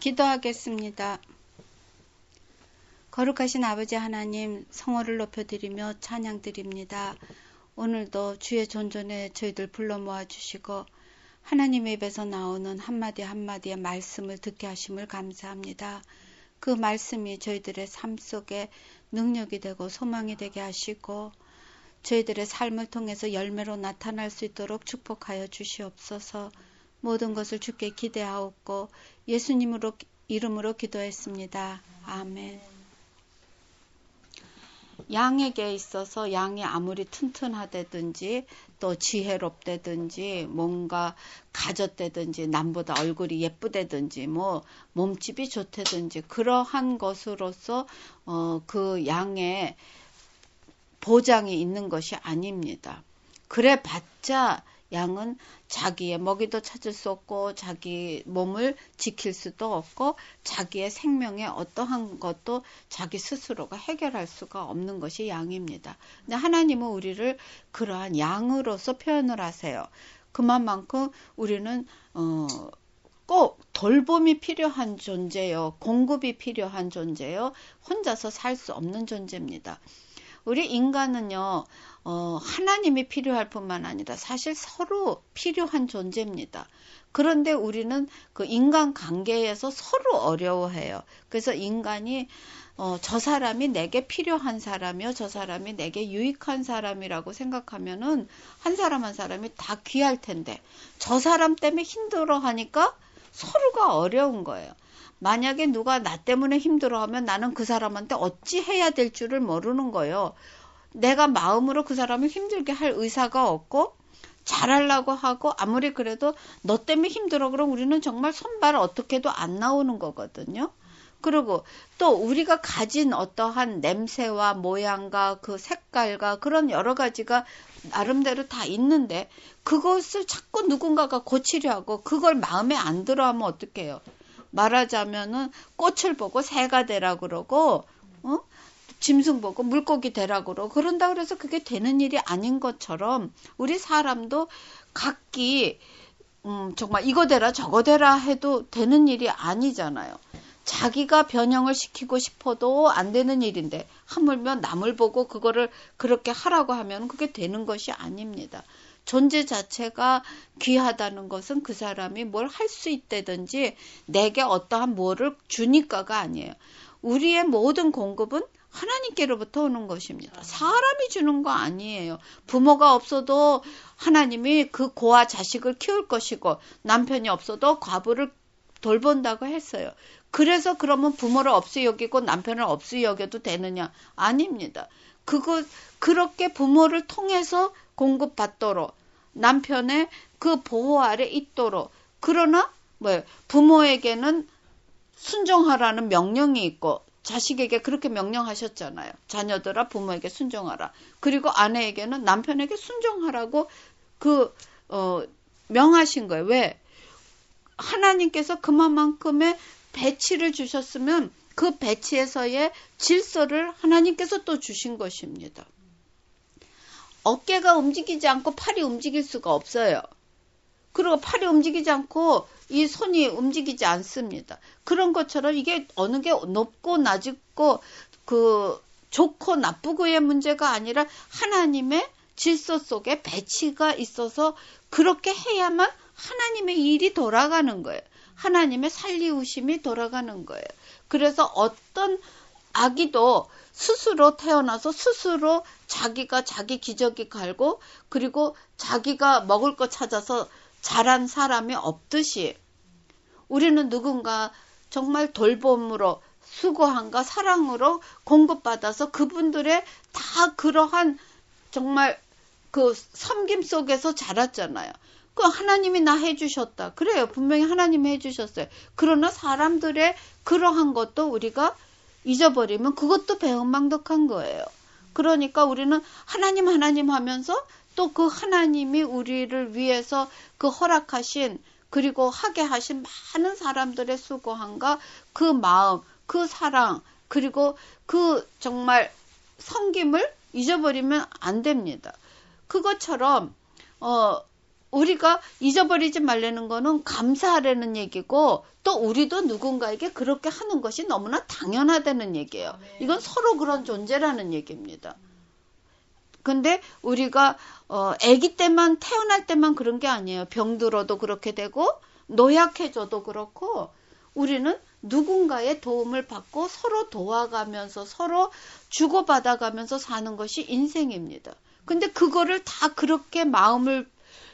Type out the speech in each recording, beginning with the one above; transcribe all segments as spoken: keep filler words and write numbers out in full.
기도하겠습니다. 거룩하신 아버지 하나님, 성호를 높여드리며 찬양드립니다. 오늘도 주의 존전에 저희들 불러 모아주시고 하나님의 입에서 나오는 한마디 한마디의 말씀을 듣게 하심을 감사합니다. 그 말씀이 저희들의 삶 속에 능력이 되고 소망이 되게 하시고 저희들의 삶을 통해서 열매로 나타날 수 있도록 축복하여 주시옵소서. 모든 것을 주께 기대하옵고 예수님으로 이름으로 기도했습니다. 아멘. 양에게 있어서 양이 아무리 튼튼하다든지 또 지혜롭다든지 뭔가 가졌다든지 남보다 얼굴이 예쁘다든지 뭐 몸집이 좋다든지 그러한 것으로서 어, 그 양의 보장이 있는 것이 아닙니다. 그래 봤자 양은 자기의 먹이도 찾을 수 없고 자기 몸을 지킬 수도 없고 자기의 생명에 어떠한 것도 자기 스스로가 해결할 수가 없는 것이 양입니다. 근데 하나님은 우리를 그러한 양으로서 표현을 하세요. 그만큼 우리는 어, 꼭 돌봄이 필요한 존재요. 공급이 필요한 존재요. 혼자서 살 수 없는 존재입니다. 우리 인간은요, 어, 하나님이 필요할 뿐만 아니라 사실 서로 필요한 존재입니다. 그런데 우리는 그 인간 관계에서 서로 어려워해요. 그래서 인간이 어, 저 사람이 내게 필요한 사람이요, 저 사람이 내게 유익한 사람이라고 생각하면은 한 사람 한 사람이 다 귀할 텐데 저 사람 때문에 힘들어하니까 서로가 어려운 거예요. 만약에 누가 나 때문에 힘들어하면 나는 그 사람한테 어찌 해야 될 줄을 모르는 거예요. 내가 마음으로 그 사람을 힘들게 할 의사가 없고 잘하려고 하고 아무리 그래도 너 때문에 힘들어 그럼 우리는 정말 손발 어떻게도 안 나오는 거거든요. 그리고 또 우리가 가진 어떠한 냄새와 모양과 그 색깔과 그런 여러 가지가 나름대로 다 있는데 그것을 자꾸 누군가가 고치려 하고 그걸 마음에 안 들어 하면 어떡해요. 말하자면은 꽃을 보고 새가 되라 그러고 어? 짐승 보고 물고기 되라 그러고 그런다 그래서 그게 되는 일이 아닌 것처럼 우리 사람도 각기 음, 정말 이거 되라 저거 되라 해도 되는 일이 아니잖아요. 자기가 변형을 시키고 싶어도 안 되는 일인데 하물며 남을 보고 그거를 그렇게 하라고 하면 그게 되는 것이 아닙니다. 존재 자체가 귀하다는 것은 그 사람이 뭘 할 수 있다든지 내게 어떠한 뭐를 주니까가 아니에요. 우리의 모든 공급은 하나님께로부터 오는 것입니다. 사람이 주는 거 아니에요. 부모가 없어도 하나님이 그 고아 자식을 키울 것이고 남편이 없어도 과부를 돌본다고 했어요. 그래서 그러면 부모를 없이 여기고 남편을 없이 여겨도 되느냐? 아닙니다. 그거 그렇게 부모를 통해서 공급받도록 남편의 그 보호 아래 있도록 그러나 뭐 부모에게는 순종하라는 명령이 있고 자식에게 그렇게 명령하셨잖아요. 자녀들아 부모에게 순종하라. 그리고 아내에게는 남편에게 순종하라고 그 어, 명하신 거예요. 왜? 하나님께서 그만큼의 배치를 주셨으면 그 배치에서의 질서를 하나님께서 또 주신 것입니다. 어깨가 움직이지 않고 팔이 움직일 수가 없어요. 그리고 팔이 움직이지 않고 이 손이 움직이지 않습니다. 그런 것처럼 이게 어느 게 높고 낮고 그 좋고 나쁘고의 문제가 아니라 하나님의 질서 속에 배치가 있어서 그렇게 해야만 하나님의 일이 돌아가는 거예요. 하나님의 살리우심이 돌아가는 거예요. 그래서 어떤 아기도 스스로 태어나서 스스로 자기가 자기 기저귀 갈고 그리고 자기가 먹을 거 찾아서 자란 사람이 없듯이 우리는 누군가 정말 돌봄으로 수고함과 사랑으로 공급받아서 그분들의 다 그러한 정말 그 섬김 속에서 자랐잖아요. 그 하나님이 나 해주셨다. 그래요. 분명히 하나님이 해주셨어요. 그러나 사람들의 그러한 것도 우리가 잊어버리면 그것도 배은망덕한 거예요. 그러니까 우리는 하나님 하나님 하면서 또 그 하나님이 우리를 위해서 그 허락하신 그리고 하게 하신 많은 사람들의 수고함과 그 마음, 그 사랑 그리고 그 정말 섬김을 잊어버리면 안 됩니다. 그것처럼 어 우리가 잊어버리지 말라는 거는 감사하라는 얘기고 또 우리도 누군가에게 그렇게 하는 것이 너무나 당연하다는 얘기예요. 이건 서로 그런 존재라는 얘기입니다. 근데 우리가 어, 아기 때만 태어날 때만 그런 게 아니에요. 병들어도 그렇게 되고 노약해져도 그렇고 우리는 누군가의 도움을 받고 서로 도와가면서 서로 주고받아가면서 사는 것이 인생입니다. 근데 그거를 다 그렇게 마음을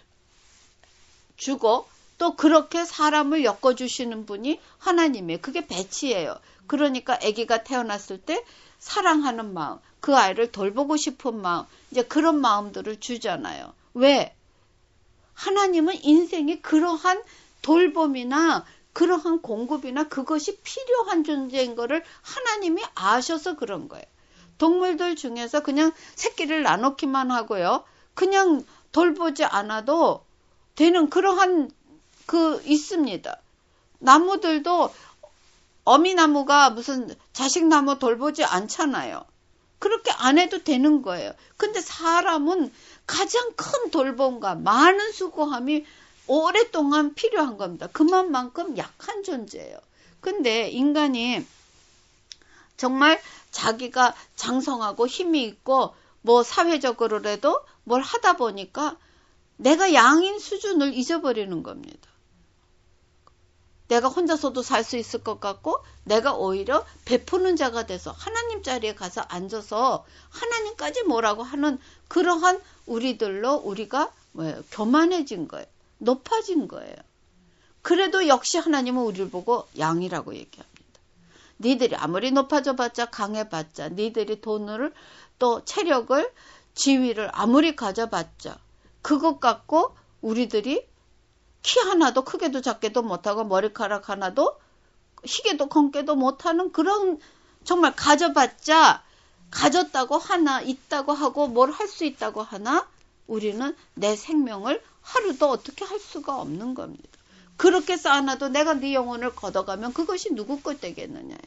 주고 또 그렇게 사람을 엮어주시는 분이 하나님이에요. 그게 배치예요. 그러니까 아기가 태어났을 때 사랑하는 마음, 그 아이를 돌보고 싶은 마음, 이제 그런 마음들을 주잖아요. 왜? 하나님은 인생이 그러한 돌봄이나 그러한 공급이나 그것이 필요한 존재인 거를 하나님이 아셔서 그런 거예요. 동물들 중에서 그냥 새끼를 나놓기만 하고요. 그냥 돌보지 않아도 되는 그러한 그 있습니다. 나무들도 어미나무가 무슨 자식나무 돌보지 않잖아요. 그렇게 안 해도 되는 거예요. 근데 사람은 가장 큰 돌봄과 많은 수고함이 오랫동안 필요한 겁니다. 그만큼 약한 존재예요. 근데 인간이 정말 자기가 장성하고 힘이 있고 뭐 사회적으로라도 뭘 하다 보니까 내가 양인 수준을 잊어버리는 겁니다. 내가 혼자서도 살 수 있을 것 같고 내가 오히려 베푸는 자가 돼서 하나님 자리에 가서 앉아서 하나님까지 뭐라고 하는 그러한 우리들로 우리가 뭐예요? 교만해진 거예요. 높아진 거예요. 그래도 역시 하나님은 우리를 보고 양이라고 얘기합니다. 니들이 아무리 높아져봤자 강해봤자 니들이 돈을 또 체력을 지위를 아무리 가져봤자 그것 갖고 우리들이 키 하나도 크게도 작게도 못하고 머리카락 하나도 희게도 검게도 못하는 그런 정말 가져봤자 가졌다고 하나 있다고 하고 뭘 할 수 있다고 하나 우리는 내 생명을 하루도 어떻게 할 수가 없는 겁니다. 그렇게 쌓아놔도 내가 네 영혼을 걷어가면 그것이 누구 것 되겠느냐요.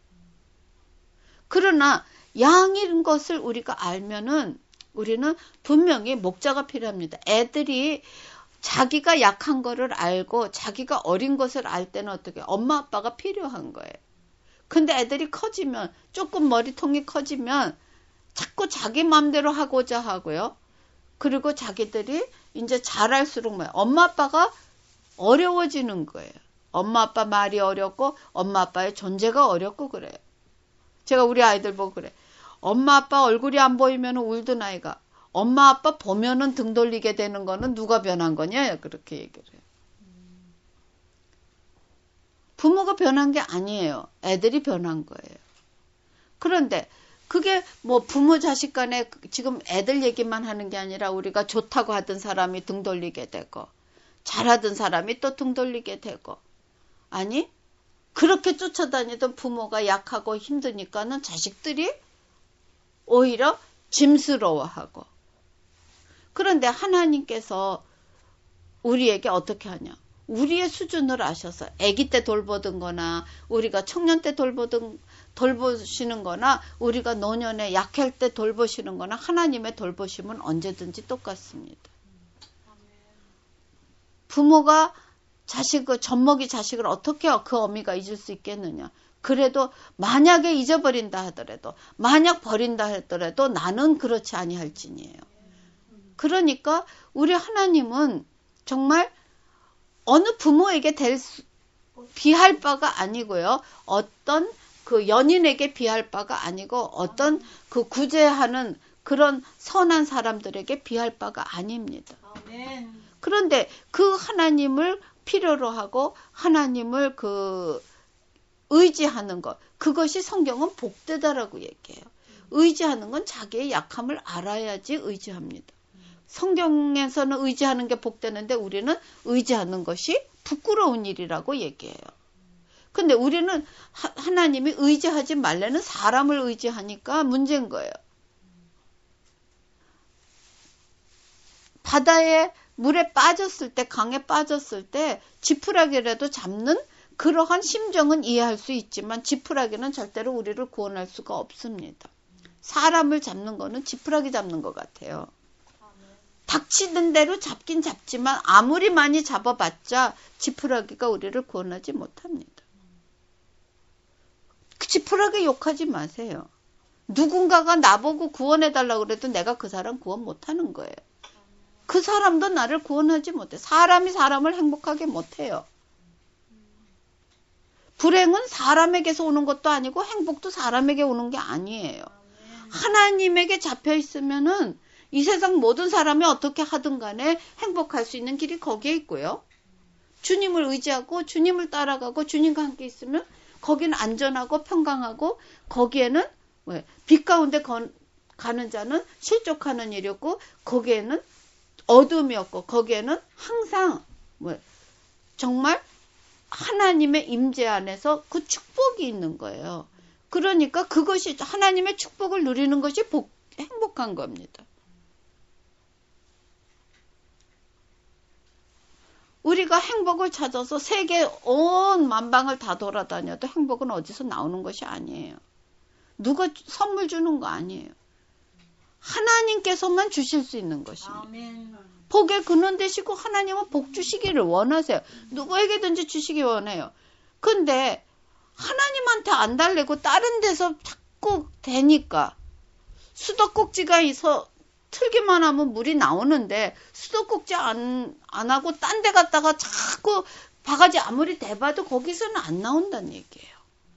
그러나 양인 것을 우리가 알면은 우리는 분명히 목자가 필요합니다. 애들이 자기가 약한 거를 알고 자기가 어린 것을 알 때는 어떻게 엄마 아빠가 필요한 거예요. 근데 애들이 커지면 조금 머리통이 커지면 자꾸 자기 마음대로 하고자 하고요. 그리고 자기들이 이제 잘할수록 뭐예요? 엄마 아빠가 어려워지는 거예요. 엄마 아빠 말이 어렵고 엄마 아빠의 존재가 어렵고 그래요. 제가 우리 아이들 보고 그래. 엄마 아빠 얼굴이 안 보이면 울던 아이가 엄마 아빠 보면은 등 돌리게 되는 거는 누가 변한 거냐? 그렇게 얘기를 해요. 부모가 변한 게 아니에요. 애들이 변한 거예요. 그런데 그게 뭐 부모 자식 간에 지금 애들 얘기만 하는 게 아니라 우리가 좋다고 하던 사람이 등 돌리게 되고 잘하던 사람이 또 등 돌리게 되고 아니 그렇게 쫓아다니던 부모가 약하고 힘드니까는 자식들이 오히려 짐스러워하고 그런데 하나님께서 우리에게 어떻게 하냐 우리의 수준을 아셔서 아기 때 돌보던 거나 우리가 청년 때 돌보던 돌보시는 거나 우리가 노년에 약할 때 돌보시는 거나 하나님의 돌보심은 언제든지 똑같습니다. 부모가 자식을 젖먹이 자식을 어떻게 그 어미가 잊을 수 있겠느냐. 그래도 만약에 잊어버린다 하더라도 만약 버린다 하더라도 나는 그렇지 아니할지니에요. 그러니까 우리 하나님은 정말 어느 부모에게 될 수, 비할 바가 아니고요. 어떤 그 연인에게 비할 바가 아니고 어떤 그 구제하는 그런 선한 사람들에게 비할 바가 아닙니다. 그런데 그 하나님을 필요로 하고 하나님을 그 의지하는 것 그것이 성경은 복되다라고 얘기해요. 의지하는 건 자기의 약함을 알아야지 의지합니다. 성경에서는 의지하는 게 복되는데 우리는 의지하는 것이 부끄러운 일이라고 얘기해요. 근데 우리는 하, 하나님이 의지하지 말라는 사람을 의지하니까 문제인 거예요. 바다에 물에 빠졌을 때 강에 빠졌을 때 지푸라기라도 잡는 그러한 심정은 이해할 수 있지만 지푸라기는 절대로 우리를 구원할 수가 없습니다. 사람을 잡는 거는 지푸라기 잡는 것 같아요. 닥치는 대로 잡긴 잡지만 아무리 많이 잡아봤자 지푸라기가 우리를 구원하지 못합니다. 그 지푸라기 욕하지 마세요. 누군가가 나보고 구원해달라고 그래도 내가 그 사람 구원 못하는 거예요. 그 사람도 나를 구원하지 못해. 사람이 사람을 행복하게 못해요. 불행은 사람에게서 오는 것도 아니고 행복도 사람에게 오는 게 아니에요. 하나님에게 잡혀 있으면은 이 세상 모든 사람이 어떻게 하든 간에 행복할 수 있는 길이 거기에 있고요. 주님을 의지하고 주님을 따라가고 주님과 함께 있으면 거기는 안전하고 평강하고 거기에는 왜? 빛 가운데 건, 가는 자는 실족하는 일이었고 거기에는 어둠이 없고 거기에는 항상 왜? 정말 하나님의 임재 안에서 그 축복이 있는 거예요. 그러니까 그것이 하나님의 축복을 누리는 것이 복, 행복한 겁니다. 우리가 행복을 찾아서 세계 온 만방을 다 돌아다녀도 행복은 어디서 나오는 것이 아니에요. 누가 선물 주는 거 아니에요. 하나님께서만 주실 수 있는 것입니다. 아멘. 복의 근원 되시고 하나님은 복 주시기를 원하세요. 누구에게든지 주시기 원해요. 근데 하나님한테 안 달래고 다른 데서 자꾸 대니까 수도꼭지가 있어 틀기만 하면 물이 나오는데 수도꼭지 안, 안 하고 딴 데 갔다가 자꾸 바가지 아무리 대봐도 거기서는 안 나온다는 얘기예요.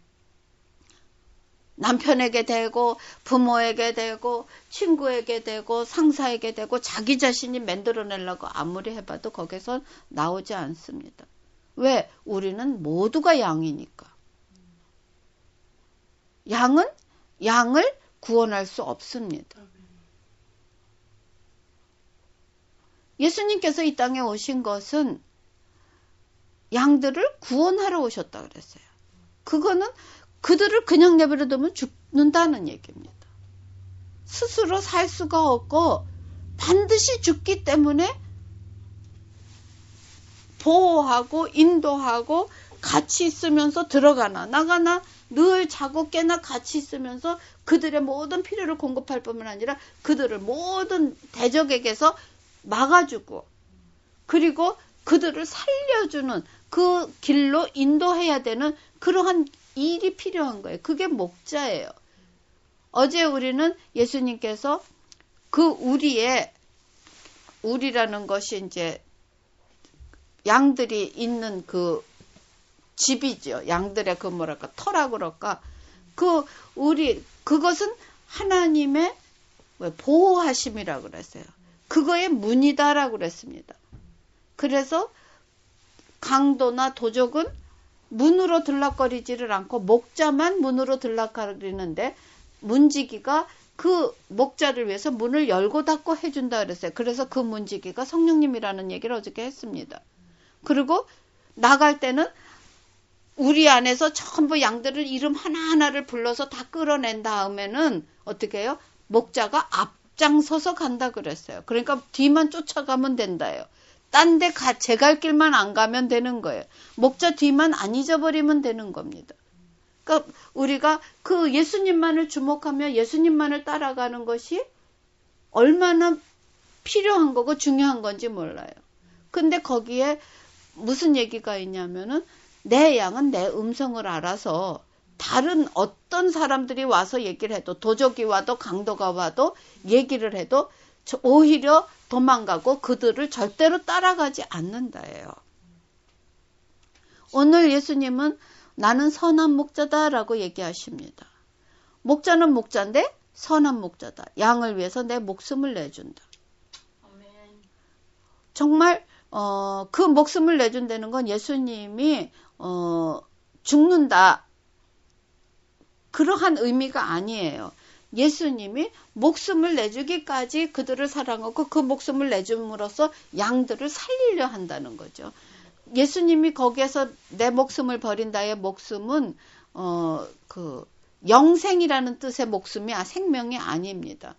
남편에게 대고 부모에게 대고 친구에게 대고 상사에게 대고 자기 자신이 만들어내려고 아무리 해봐도 거기서 나오지 않습니다. 왜? 우리는 모두가 양이니까. 양은 양을 구원할 수 없습니다. 예수님께서 이 땅에 오신 것은 양들을 구원하러 오셨다 그랬어요. 그거는 그들을 그냥 내버려두면 죽는다는 얘기입니다. 스스로 살 수가 없고 반드시 죽기 때문에 보호하고 인도하고 같이 있으면서 들어가나 나가나 늘 자고 깨나 같이 있으면서 그들의 모든 필요를 공급할 뿐만 아니라 그들을 모든 대적에게서 막아주고 그리고 그들을 살려주는 그 길로 인도해야 되는 그러한 일이 필요한 거예요. 그게 목자예요. 어제 우리는 예수님께서 그 우리의 우리라는 것이 이제 양들이 있는 그 집이죠. 양들의 그 뭐랄까 터라 그럴까. 그 우리 그것은 하나님의 보호하심이라고 그랬어요. 그거의 문이다라고 그랬습니다. 그래서 강도나 도적은 문으로 들락거리지를 않고 목자만 문으로 들락거리는데 문지기가 그 목자를 위해서 문을 열고 닫고 해준다 그랬어요. 그래서 그 문지기가 성령님이라는 얘기를 어저께 했습니다. 그리고 나갈 때는 우리 안에서 전부 양들을 이름 하나하나를 불러서 다 끌어낸 다음에는 어떻게 해요? 목자가 앞장서서 간다 그랬어요. 그러니까 뒤만 쫓아가면 된다요. 딴 데 제 갈 길만 안 가면 되는 거예요. 목자 뒤만 안 잊어버리면 되는 겁니다. 그러니까 우리가 그 예수님만을 주목하며 예수님만을 따라가는 것이 얼마나 필요한 거고 중요한 건지 몰라요. 근데 거기에 무슨 얘기가 있냐면은 내 양은 내 음성을 알아서 다른 어떤 사람들이 와서 얘기를 해도 도적이 와도 강도가 와도 얘기를 해도 오히려 도망가고 그들을 절대로 따라가지 않는다예요. 오늘 예수님은 나는 선한 목자다라고 얘기하십니다. 목자는 목자인데 선한 목자다. 양을 위해서 내 목숨을 내준다. 정말 어, 그 목숨을 내준다는 건 예수님이 어, 죽는다. 그러한 의미가 아니에요. 예수님이 목숨을 내주기까지 그들을 사랑하고 그 목숨을 내줌으로써 양들을 살리려 한다는 거죠. 예수님이 거기에서 내 목숨을 버린다의 목숨은 어, 그 영생이라는 뜻의 목숨이 생명이 아닙니다.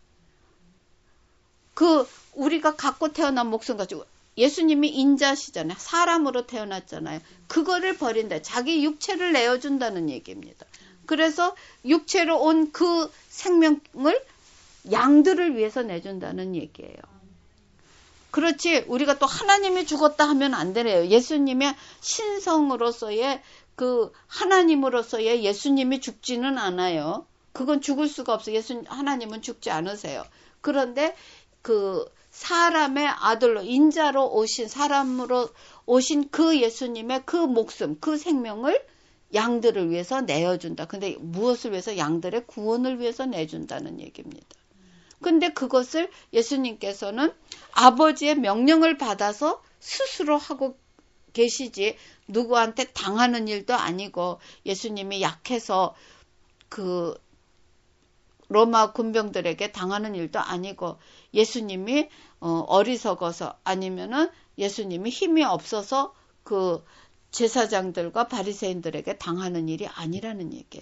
그 우리가 갖고 태어난 목숨 가지고 예수님이 인자시잖아요. 사람으로 태어났잖아요. 그거를 버린다. 자기 육체를 내어준다는 얘기입니다. 그래서 육체로 온 그 생명을 양들을 위해서 내준다는 얘기예요. 그렇지 우리가 또 하나님이 죽었다 하면 안 되래요. 예수님의 신성으로서의 그 하나님으로서의 예수님이 죽지는 않아요. 그건 죽을 수가 없어요. 예수 하나님은 죽지 않으세요. 그런데 그 사람의 아들로 인자로 오신 사람으로 오신 그 예수님의 그 목숨, 그 생명을 양들을 위해서 내어준다. 근데 무엇을 위해서? 양들의 구원을 위해서 내준다는 얘기입니다. 근데 그것을 예수님께서는 아버지의 명령을 받아서 스스로 하고 계시지 누구한테 당하는 일도 아니고 예수님이 약해서 그 로마 군병들에게 당하는 일도 아니고 예수님이 어, 어리석어서 아니면은 예수님이 힘이 없어서 그 제사장들과 바리새인들에게 당하는 일이 아니라는 얘기예요.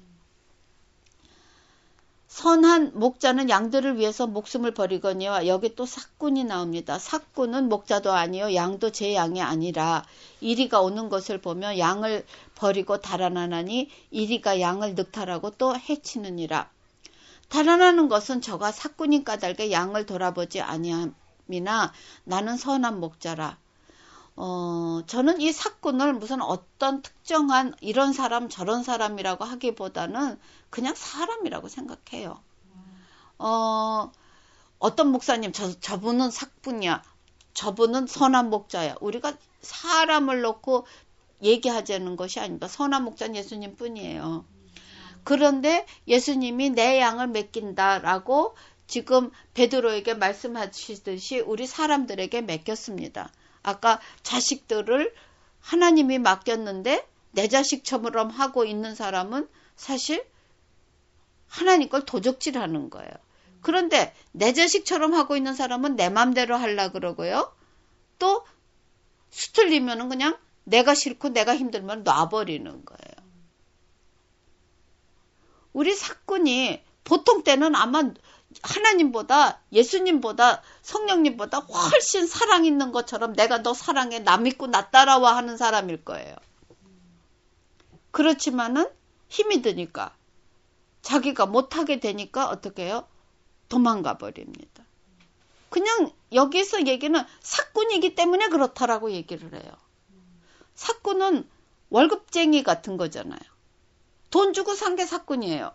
선한 목자는 양들을 위해서 목숨을 버리거니와 여기 또 삭군이 나옵니다. 삭군은 목자도 아니요 양도 제 양이 아니라 이리가 오는 것을 보며 양을 버리고 달아나나니 이리가 양을 늑탈하고 또 해치느니라. 달아나는 것은 저가 삭군인 까닭에 양을 돌아보지 아니함이나 나는 선한 목자라. 어, 저는 이 삭군을 무슨 어떤 특정한 이런 사람 저런 사람이라고 하기보다는 그냥 사람이라고 생각해요. 어, 어떤 목사님 저, 저분은 삭군이야. 저분은 선한 목자야. 우리가 사람을 놓고 얘기하자는 것이 아닙니다. 선한 목자는 예수님 뿐이에요. 그런데 예수님이 내 양을 맡긴다라고 지금 베드로에게 말씀하시듯이 우리 사람들에게 맡겼습니다. 아까 자식들을 하나님이 맡겼는데 내 자식처럼 하고 있는 사람은 사실 하나님 걸 도적질하는 거예요. 그런데 내 자식처럼 하고 있는 사람은 내 맘대로 하려고 그러고요. 또 수틀리면은 그냥 내가 싫고 내가 힘들면 놔버리는 거예요. 우리 삭군이 보통 때는 아마 하나님보다 예수님보다 성령님보다 훨씬 사랑 있는 것처럼 내가 너 사랑해 나 믿고 나 따라와 하는 사람일 거예요. 그렇지만은 힘이 드니까 자기가 못하게 되니까 어떻게 해요? 도망가 버립니다. 그냥 여기서 얘기는 삭군이기 때문에 그렇다라고 얘기를 해요. 삭군은 월급쟁이 같은 거잖아요. 돈 주고 산 게 삭군이에요.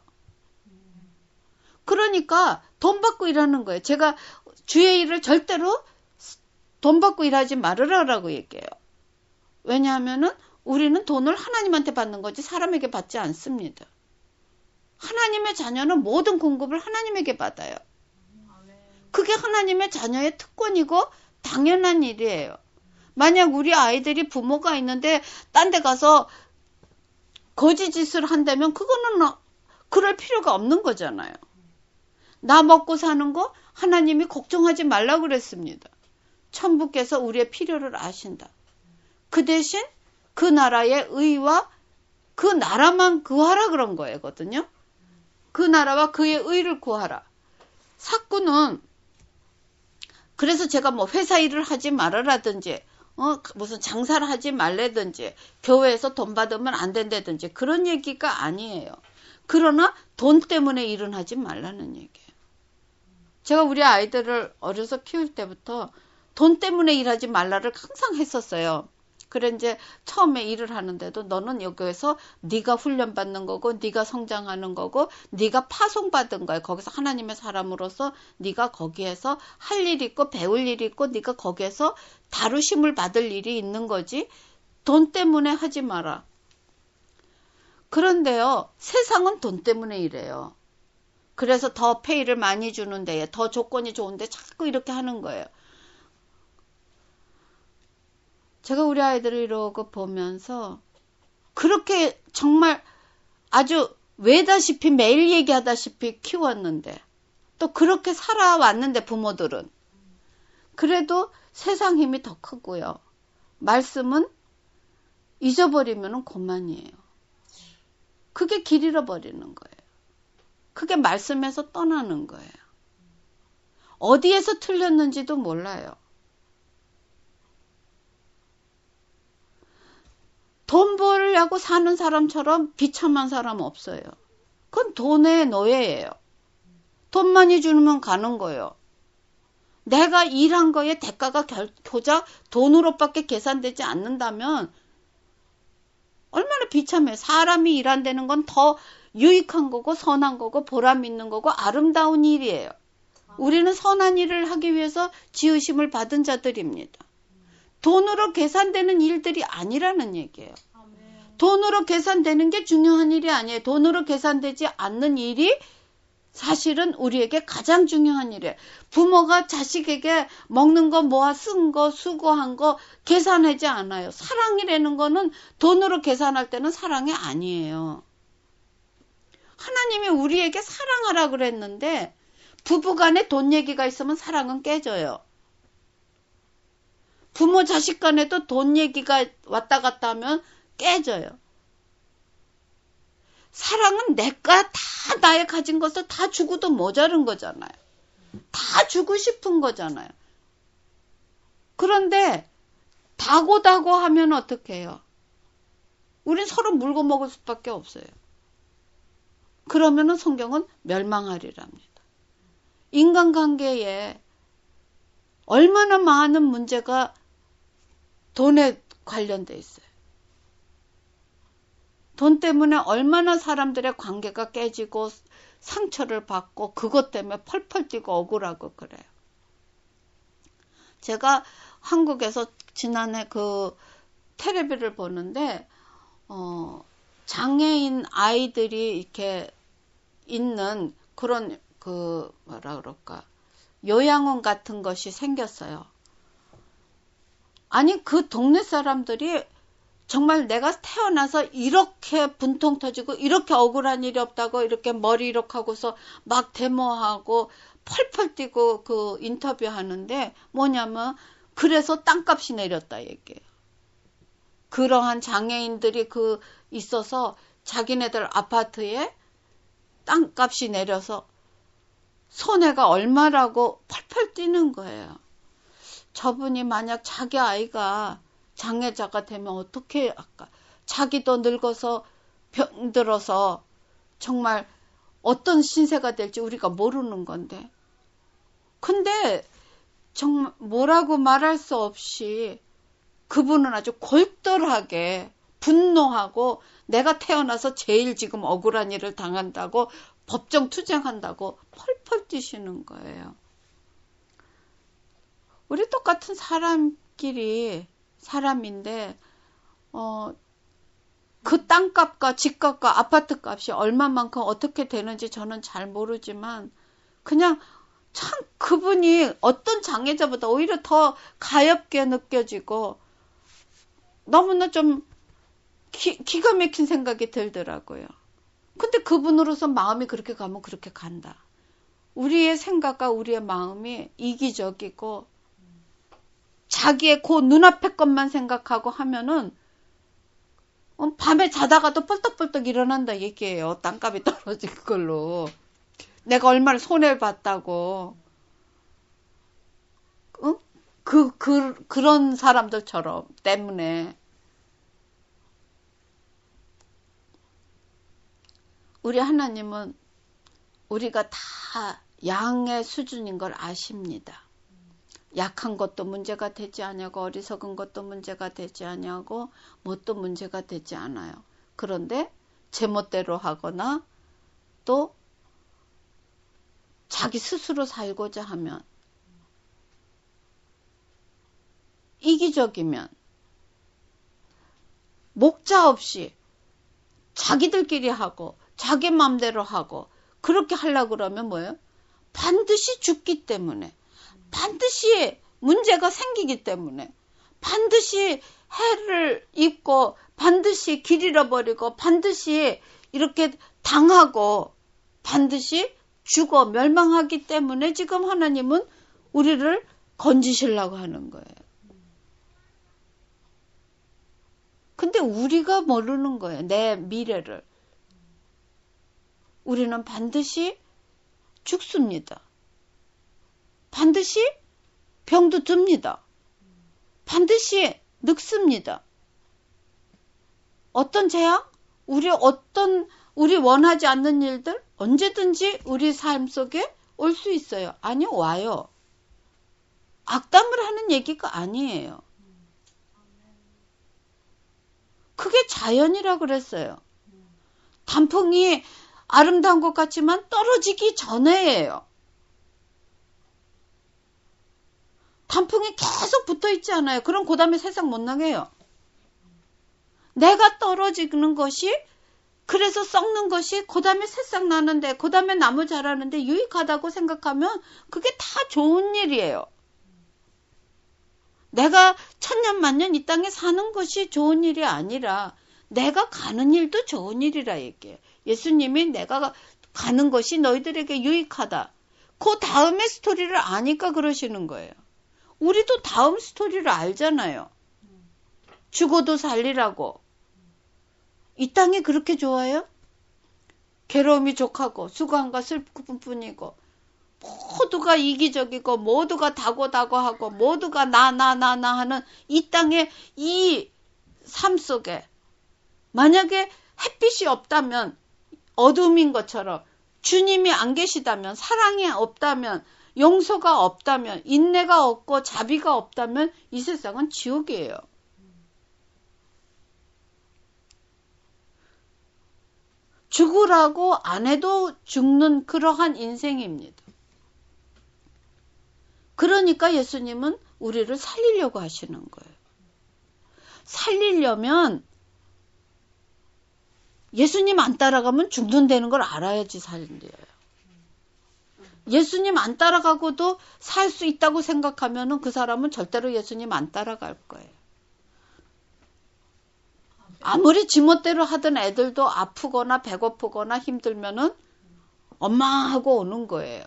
그러니까 돈 받고 일하는 거예요. 제가 주의 일을 절대로 돈 받고 일하지 말으라고 얘기해요. 왜냐하면은 우리는 돈을 하나님한테 받는 거지 사람에게 받지 않습니다. 하나님의 자녀는 모든 공급을 하나님에게 받아요. 그게 하나님의 자녀의 특권이고 당연한 일이에요. 만약 우리 아이들이 부모가 있는데 딴 데 가서 거지짓을 한다면 그거는 그럴 필요가 없는 거잖아요. 나 먹고 사는 거 하나님이 걱정하지 말라고 그랬습니다. 천부께서 우리의 필요를 아신다. 그 대신 그 나라의 의와 그 나라만 구하라 그런 거거든요. 그 나라와 그의 의를 구하라. 삭군은 그래서 제가 뭐 회사 일을 하지 말아라든지 어, 무슨 장사를 하지 말라든지 교회에서 돈 받으면 안 된다든지 그런 얘기가 아니에요. 그러나 돈 때문에 일은 하지 말라는 얘기예요. 제가 우리 아이들을 어려서 키울 때부터 돈 때문에 일하지 말라를 항상 했었어요. 그래 이제 처음에 일을 하는데도 너는 여기에서 네가 훈련받는 거고 네가 성장하는 거고 네가 파송받은 거야. 거기서 하나님의 사람으로서 네가 거기에서 할 일이 있고 배울 일이 있고 네가 거기에서 다루심을 받을 일이 있는 거지. 돈 때문에 하지 마라. 그런데요. 세상은 돈 때문에 일해요. 그래서 더 페이를 많이 주는 데에 더 조건이 좋은데 자꾸 이렇게 하는 거예요. 제가 우리 아이들을 이러고 보면서 그렇게 정말 아주 외다시피 매일 얘기하다시피 키웠는데 또 그렇게 살아왔는데 부모들은 그래도 세상 힘이 더 크고요. 말씀은 잊어버리면 그만이에요. 그게 길 잃어버리는 거예요. 그게 말씀에서 떠나는 거예요. 어디에서 틀렸는지도 몰라요. 돈 벌려고 사는 사람처럼 비참한 사람 없어요. 그건 돈의 노예예요. 돈 많이 주면 가는 거예요. 내가 일한 거에 대가가 고작 돈으로밖에 계산되지 않는다면 얼마나 비참해. 사람이 일한다는 건 더 유익한 거고 선한 거고 보람 있는 거고 아름다운 일이에요. 우리는 선한 일을 하기 위해서 지으심을 받은 자들입니다. 돈으로 계산되는 일들이 아니라는 얘기예요. 돈으로 계산되는 게 중요한 일이 아니에요. 돈으로 계산되지 않는 일이 사실은 우리에게 가장 중요한 일이에요. 부모가 자식에게 먹는 거 모아 쓴 거 수고한 거 계산하지 않아요. 사랑이라는 거는 돈으로 계산할 때는 사랑이 아니에요. 하나님이 우리에게 사랑하라 그랬는데 부부간에 돈 얘기가 있으면 사랑은 깨져요. 부모 자식 간에도 돈 얘기가 왔다 갔다 하면 깨져요. 사랑은 내가 다 나의 가진 것을 다 주고도 모자른 거잖아요. 다 주고 싶은 거잖아요. 그런데 다고다고 하면 어떻게 해요? 우린 서로 물고 먹을 수밖에 없어요. 그러면은 성경은 멸망하리랍니다. 인간관계에 얼마나 많은 문제가 돈에 관련돼 있어요. 돈 때문에 얼마나 사람들의 관계가 깨지고 상처를 받고 그것 때문에 펄펄 뛰고 억울하고 그래요. 제가 한국에서 지난해 그 텔레비를 보는데 어, 장애인 아이들이 이렇게 있는 그런 그 뭐라 그럴까 요양원 같은 것이 생겼어요. 아니 그 동네 사람들이 정말 내가 태어나서 이렇게 분통 터지고 이렇게 억울한 일이 없다고 이렇게 머리 이렇게 하고서 막 데모하고 펄펄 뛰고 그 인터뷰하는데 뭐냐면 그래서 땅값이 내렸다 얘기해요. 그러한 장애인들이 그 있어서 자기네들 아파트에 땅값이 내려서 손해가 얼마라고 펄펄 뛰는 거예요. 저분이 만약 자기 아이가 장애자가 되면 어떻게 할까? 자기도 늙어서 병들어서 정말 어떤 신세가 될지 우리가 모르는 건데. 근데 정말 뭐라고 말할 수 없이 그분은 아주 골똘하게 분노하고 내가 태어나서 제일 지금 억울한 일을 당한다고 법정 투쟁한다고 펄펄 뛰시는 거예요. 우리 똑같은 사람끼리 사람인데 어, 그 땅값과 집값과 아파트값이 얼마만큼 어떻게 되는지 저는 잘 모르지만 그냥 참 그분이 어떤 장애자보다 오히려 더 가엾게 느껴지고 너무나 좀 기, 기가 막힌 생각이 들더라고요. 근데 그분으로서 마음이 그렇게 가면 그렇게 간다. 우리의 생각과 우리의 마음이 이기적이고 자기의 그 눈앞의 것만 생각하고 하면은 밤에 자다가도 뻘떡뻘떡 일어난다 얘기예요. 땅값이 떨어진 걸로. 내가 얼마나 손해를 봤다고. 응? 그, 그, 그런 사람들처럼 때문에. 우리 하나님은 우리가 다 양의 수준인 걸 아십니다. 약한 것도 문제가 되지 않냐고 어리석은 것도 문제가 되지 않냐고 뭣도 문제가 되지 않아요. 그런데 제멋대로 하거나 또 자기 스스로 살고자 하면 이기적이면 목자 없이 자기들끼리 하고 자기 마음대로 하고 그렇게 하려고 그러면 뭐예요? 반드시 죽기 때문에 반드시 문제가 생기기 때문에 반드시 해를 입고 반드시 길 잃어버리고 반드시 이렇게 당하고 반드시 죽어 멸망하기 때문에 지금 하나님은 우리를 건지시려고 하는 거예요. 근데 우리가 모르는 거예요. 내 미래를. 우리는 반드시 죽습니다. 반드시 병도 듭니다. 반드시 늙습니다. 어떤 재앙? 우리 어떤 우리 원하지 않는 일들 언제든지 우리 삶 속에 올 수 있어요. 아니요, 와요. 악담을 하는 얘기가 아니에요. 그게 자연이라 그랬어요. 단풍이 아름다운 것 같지만 떨어지기 전에예요. 단풍이 계속 붙어 있지 않아요. 그럼 그 다음에 세상 못 나게요. 내가 떨어지는 것이, 그래서 썩는 것이 그 다음에 새싹 나는데, 그 다음에 나무 자라는데 유익하다고 생각하면 그게 다 좋은 일이에요. 내가 천년 만년 이 땅에 사는 것이 좋은 일이 아니라 내가 가는 일도 좋은 일이라 얘기해요. 예수님이 내가 가는 것이 너희들에게 유익하다. 그 다음의 스토리를 아니까 그러시는 거예요. 우리도 다음 스토리를 알잖아요. 죽어도 살리라고. 이 땅이 그렇게 좋아요? 괴로움이 족하고 수고함과 슬픔뿐이고 모두가 이기적이고 모두가 다고다고하고 모두가 나 나 나 나 하는 이 땅의 이 삶 속에 만약에 햇빛이 없다면, 어둠인 것처럼 주님이 안 계시다면, 사랑이 없다면, 용서가 없다면, 인내가 없고 자비가 없다면 이 세상은 지옥이에요. 죽으라고 안 해도 죽는 그러한 인생입니다. 그러니까 예수님은 우리를 살리려고 하시는 거예요. 살리려면 예수님 안 따라가면 죽는다는 걸 알아야지 살려요. 예수님 안 따라가고도 살 수 있다고 생각하면 그 사람은 절대로 예수님 안 따라갈 거예요. 아무리 지멋대로 하던 애들도 아프거나 배고프거나 힘들면은 엄마 하고 오는 거예요.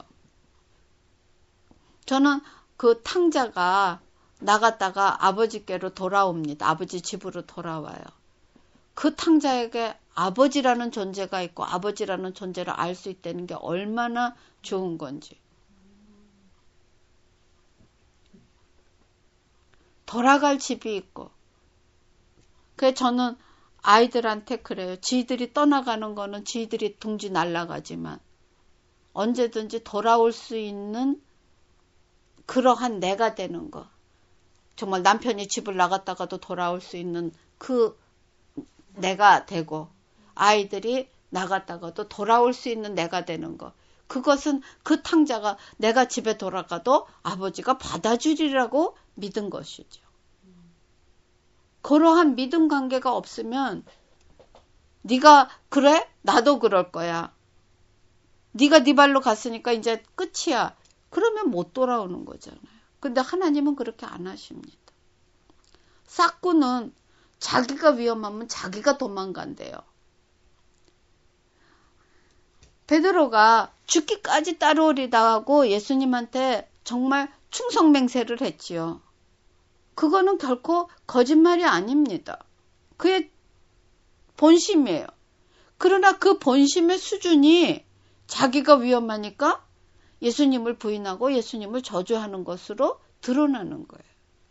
저는 그 탕자가 나갔다가 아버지께로 돌아옵니다. 아버지 집으로 돌아와요. 그 탕자에게 아버지라는 존재가 있고 아버지라는 존재를 알 수 있다는 게 얼마나 좋은 건지. 돌아갈 집이 있고. 그래서 저는 아이들한테 그래요. 지들이 떠나가는 거는 지들이 둥지 날아가지만 언제든지 돌아올 수 있는 그러한 내가 되는 거. 정말 남편이 집을 나갔다가도 돌아올 수 있는 그 내가 되고 아이들이 나갔다가도 돌아올 수 있는 내가 되는 거. 그것은 그 탕자가 내가 집에 돌아가도 아버지가 받아주리라고 믿은 것이죠. 그러한 믿음 관계가 없으면 네가 그래? 나도 그럴 거야. 네가 네 발로 갔으니까 이제 끝이야. 그러면 못 돌아오는 거잖아요. 근데 하나님은 그렇게 안 하십니다. 싹구는 자기가 위험하면 자기가 도망간대요. 베드로가 죽기까지 따라오리다 하고 예수님한테 정말 충성맹세를 했지요. 그거는 결코 거짓말이 아닙니다. 그의 본심이에요. 그러나 그 본심의 수준이 자기가 위험하니까 예수님을 부인하고 예수님을 저주하는 것으로 드러나는 거예요.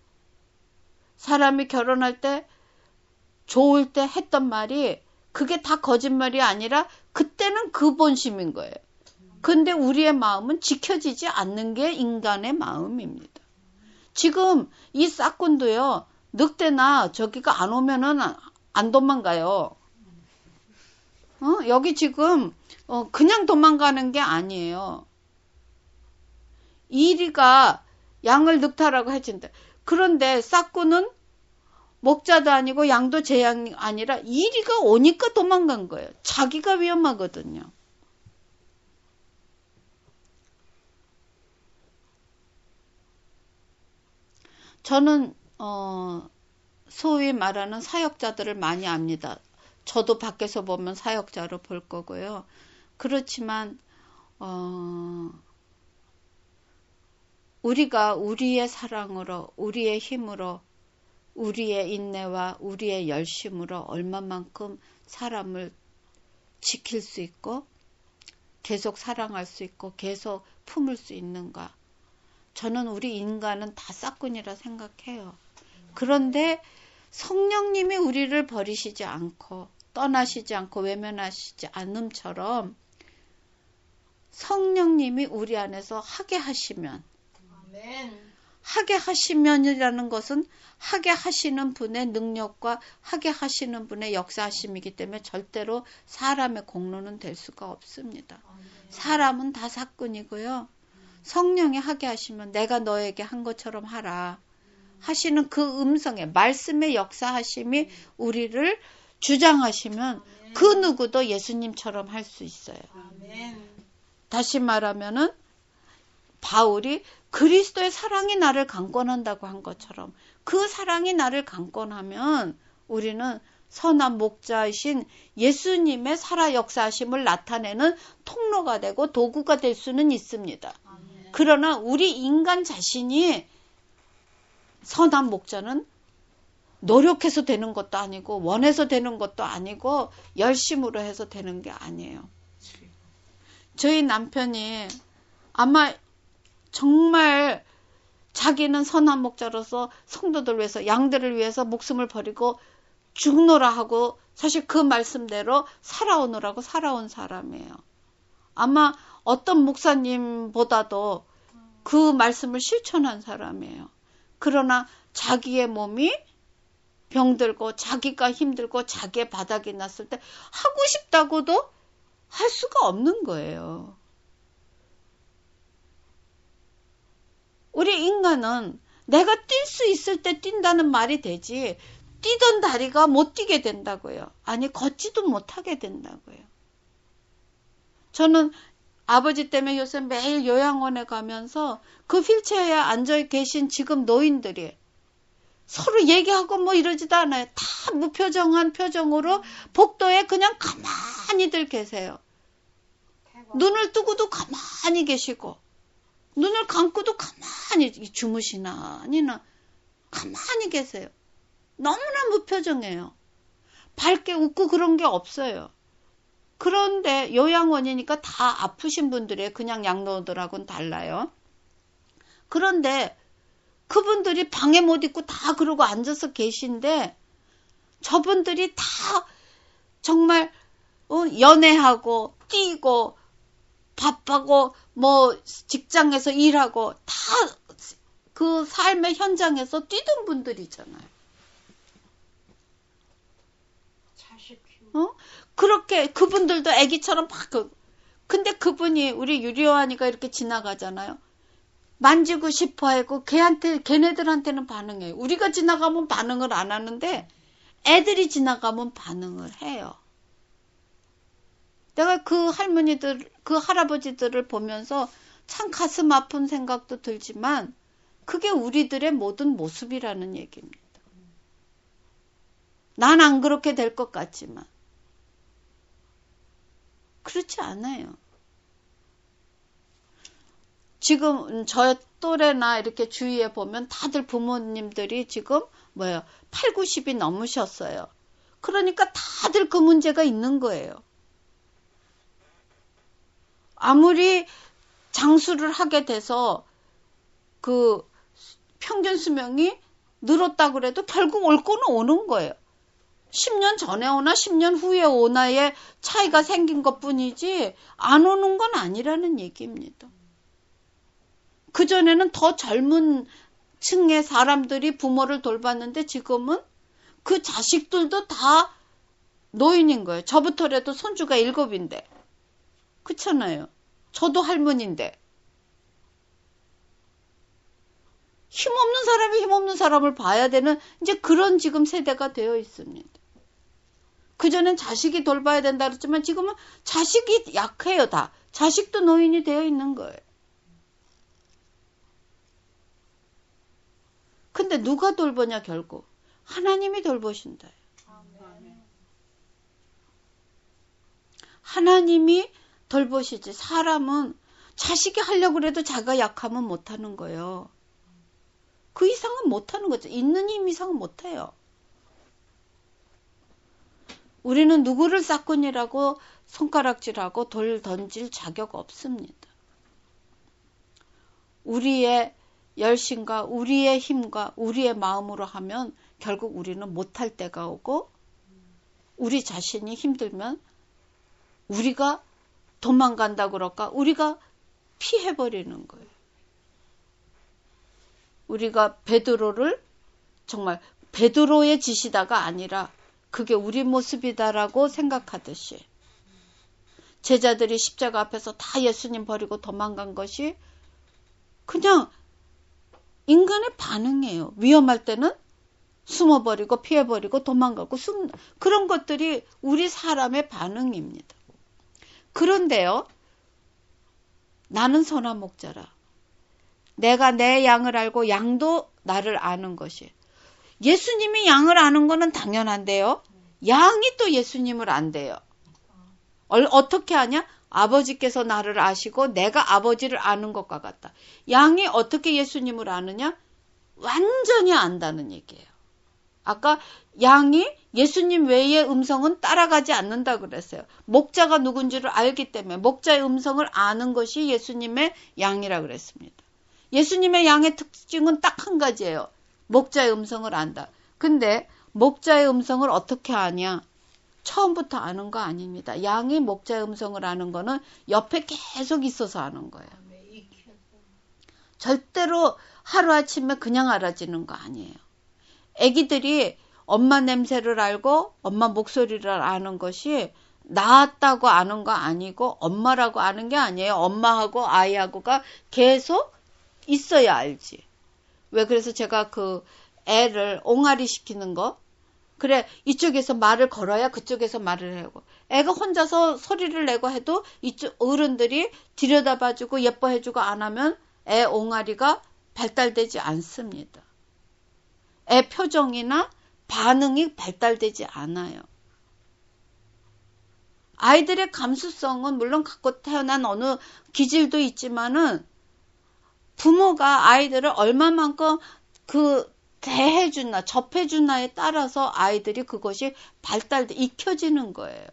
사람이 결혼할 때 좋을 때 했던 말이 그게 다 거짓말이 아니라 그때는 그 본심인 거예요. 근데 우리의 마음은 지켜지지 않는 게 인간의 마음입니다. 지금 이 싹군도요. 늑대나 저기가 안 오면은 안 도망가요. 어? 여기 지금 어, 그냥 도망가는 게 아니에요. 이리가 양을 늑타라고 해준다. 그런데 싹구는 목자도 아니고 양도 제 양이 아니라 이리가 오니까 도망간 거예요. 자기가 위험하거든요. 저는 어, 소위 말하는 사역자들을 많이 압니다. 저도 밖에서 보면 사역자로 볼 거고요. 그렇지만 어, 우리가 우리의 사랑으로, 우리의 힘으로, 우리의 인내와 우리의 열심으로 얼마만큼 사람을 지킬 수 있고 계속 사랑할 수 있고 계속 품을 수 있는가. 저는 우리 인간은 다 싹군이라 생각해요. 그런데 성령님이 우리를 버리시지 않고 떠나시지 않고 외면하시지 않음처럼 성령님이 우리 안에서 하게 하시면 아멘. 하게 하시면이라는 것은 하게 하시는 분의 능력과 하게 하시는 분의 역사하심이기 때문에 절대로 사람의 공로는 될 수가 없습니다. 사람은 다 사건이고요. 성령이 하게 하시면 내가 너에게 한 것처럼 하라 하시는 그 음성의 말씀의 역사하심이 우리를 주장하시면 그 누구도 예수님처럼 할 수 있어요. 다시 말하면은 바울이 그리스도의 사랑이 나를 강권한다고 한 것처럼 그 사랑이 나를 강권하면 우리는 선한 목자이신 예수님의 살아 역사하심을 나타내는 통로가 되고 도구가 될 수는 있습니다. 그러나 우리 인간 자신이 선한 목자는 노력해서 되는 것도 아니고 원해서 되는 것도 아니고 열심으로 해서 되는 게 아니에요. 저희 남편이 아마 정말 자기는 선한 목자로서 성도들 위해서 양들을 위해서 목숨을 버리고 죽노라 하고 사실 그 말씀대로 살아오느라고 살아온 사람이에요. 아마 어떤 목사님보다도 그 말씀을 실천한 사람이에요. 그러나 자기의 몸이 병들고 자기가 힘들고 자기의 바닥이 났을 때 하고 싶다고도 할 수가 없는 거예요. 우리 인간은 내가 뛸 수 있을 때 뛴다는 말이 되지 뛰던 다리가 못 뛰게 된다고요. 아니 걷지도 못하게 된다고요. 저는 아버지 때문에 요새 매일 요양원에 가면서 그 휠체어에 앉아 계신 지금 노인들이 서로 얘기하고 뭐 이러지도 않아요. 다 무표정한 표정으로 복도에 그냥 가만히들 계세요. 눈을 뜨고도 가만히 계시고 눈을 감고도 가만히 주무시나 아니나 가만히 계세요. 너무나 무표정해요. 밝게 웃고 그런 게 없어요. 그런데 요양원이니까 다 아프신 분들이에요. 그냥 양로원들하고는 달라요. 그런데 그분들이 방에 못 있고 다 그러고 앉아서 계신데 저분들이 다 정말 연애하고 뛰고 밥하고 뭐 직장에서 일하고 다 그 삶의 현장에서 뛰던 분들이잖아요. 어? 그렇게 그분들도 애기처럼 막 그, 근데 그분이 우리 유리오하니까 이렇게 지나가잖아요. 만지고 싶어 하고 걔한테 걔네들한테는 반응해요. 우리가 지나가면 반응을 안 하는데 애들이 지나가면 반응을 해요. 내가 그 할머니들, 그 할아버지들을 보면서 참 가슴 아픈 생각도 들지만 그게 우리들의 모든 모습이라는 얘기입니다. 난 안 그렇게 될 것 같지만 그렇지 않아요. 지금 저 또래나 이렇게 주위에 보면 다들 부모님들이 지금 뭐예요? 팔, 구십이 넘으셨어요. 그러니까 다들 그 문제가 있는 거예요. 아무리 장수를 하게 돼서 그 평균 수명이 늘었다고 그래도 결국 올 거는 오는 거예요. 십 년 전에 오나 십 년 후에 오나의 차이가 생긴 것 뿐이지 안 오는 건 아니라는 얘기입니다. 그전에는 더 젊은 층의 사람들이 부모를 돌봤는데 지금은 그 자식들도 다 노인인 거예요. 저부터라도 손주가 일곱인데. 그렇잖아요. 저도 할머니인데. 힘없는 사람이 힘없는 사람을 봐야 되는 이제 그런 지금 세대가 되어 있습니다. 그전엔 자식이 돌봐야 된다 그랬지만 지금은 자식이 약해요. 다. 자식도 노인이 되어 있는 거예요. 근데 누가 돌보냐 결국? 하나님이 돌보신다. 하나님이 돌보시지. 사람은 자식이 하려고 해도 자기가 약하면 못하는 거예요. 그 이상은 못하는 거죠. 있는 힘 이상은 못해요. 우리는 누구를 싹군이라고 손가락질하고 돌 던질 자격 없습니다. 우리의 열심과 우리의 힘과 우리의 마음으로 하면 결국 우리는 못할 때가 오고 우리 자신이 힘들면 우리가 도망간다 그럴까? 우리가 피해버리는 거예요. 우리가 베드로를 정말 베드로의 짓이다가 아니라 그게 우리 모습이다라고 생각하듯이 제자들이 십자가 앞에서 다 예수님 버리고 도망간 것이 그냥 인간의 반응이에요. 위험할 때는 숨어버리고 피해버리고 도망가고 숨 그런 것들이 우리 사람의 반응입니다. 그런데요. 나는 선한 목자라. 내가 내 양을 알고 양도 나를 아는 것이. 예수님이 양을 아는 거는 당연한데요. 양이 또 예수님을 안대요. 어떻게 아냐? 아버지께서 나를 아시고 내가 아버지를 아는 것과 같다. 양이 어떻게 예수님을 아느냐? 완전히 안다는 얘기예요. 아까 양이 예수님 외의 음성은 따라가지 않는다 그랬어요. 목자가 누군지를 알기 때문에 목자의 음성을 아는 것이 예수님의 양이라 그랬습니다. 예수님의 양의 특징은 딱 한 가지예요. 목자의 음성을 안다. 근데 목자의 음성을 어떻게 아냐? 처음부터 아는 거 아닙니다. 양이 목자의 음성을 아는 거는 옆에 계속 있어서 아는 거예요. 절대로 하루아침에 그냥 알아지는 거 아니에요. 아기들이 엄마 냄새를 알고 엄마 목소리를 아는 것이 낳았다고 아는 거 아니고 엄마라고 아는 게 아니에요. 엄마하고 아이하고가 계속 있어야 알지. 왜 그래서 제가 그 애를 옹알이 시키는 거 그래 이쪽에서 말을 걸어야 그쪽에서 말을 하고 애가 혼자서 소리를 내고 해도 이쪽 어른들이 들여다봐주고 예뻐해주고 안 하면 애 옹알이가 발달되지 않습니다. 애 표정이나 반응이 발달되지 않아요. 아이들의 감수성은 물론 갖고 태어난 어느 기질도 있지만은 부모가 아이들을 얼마만큼 그 대해주나 접해주나에 따라서 아이들이 그것이 발달돼 익혀지는 거예요.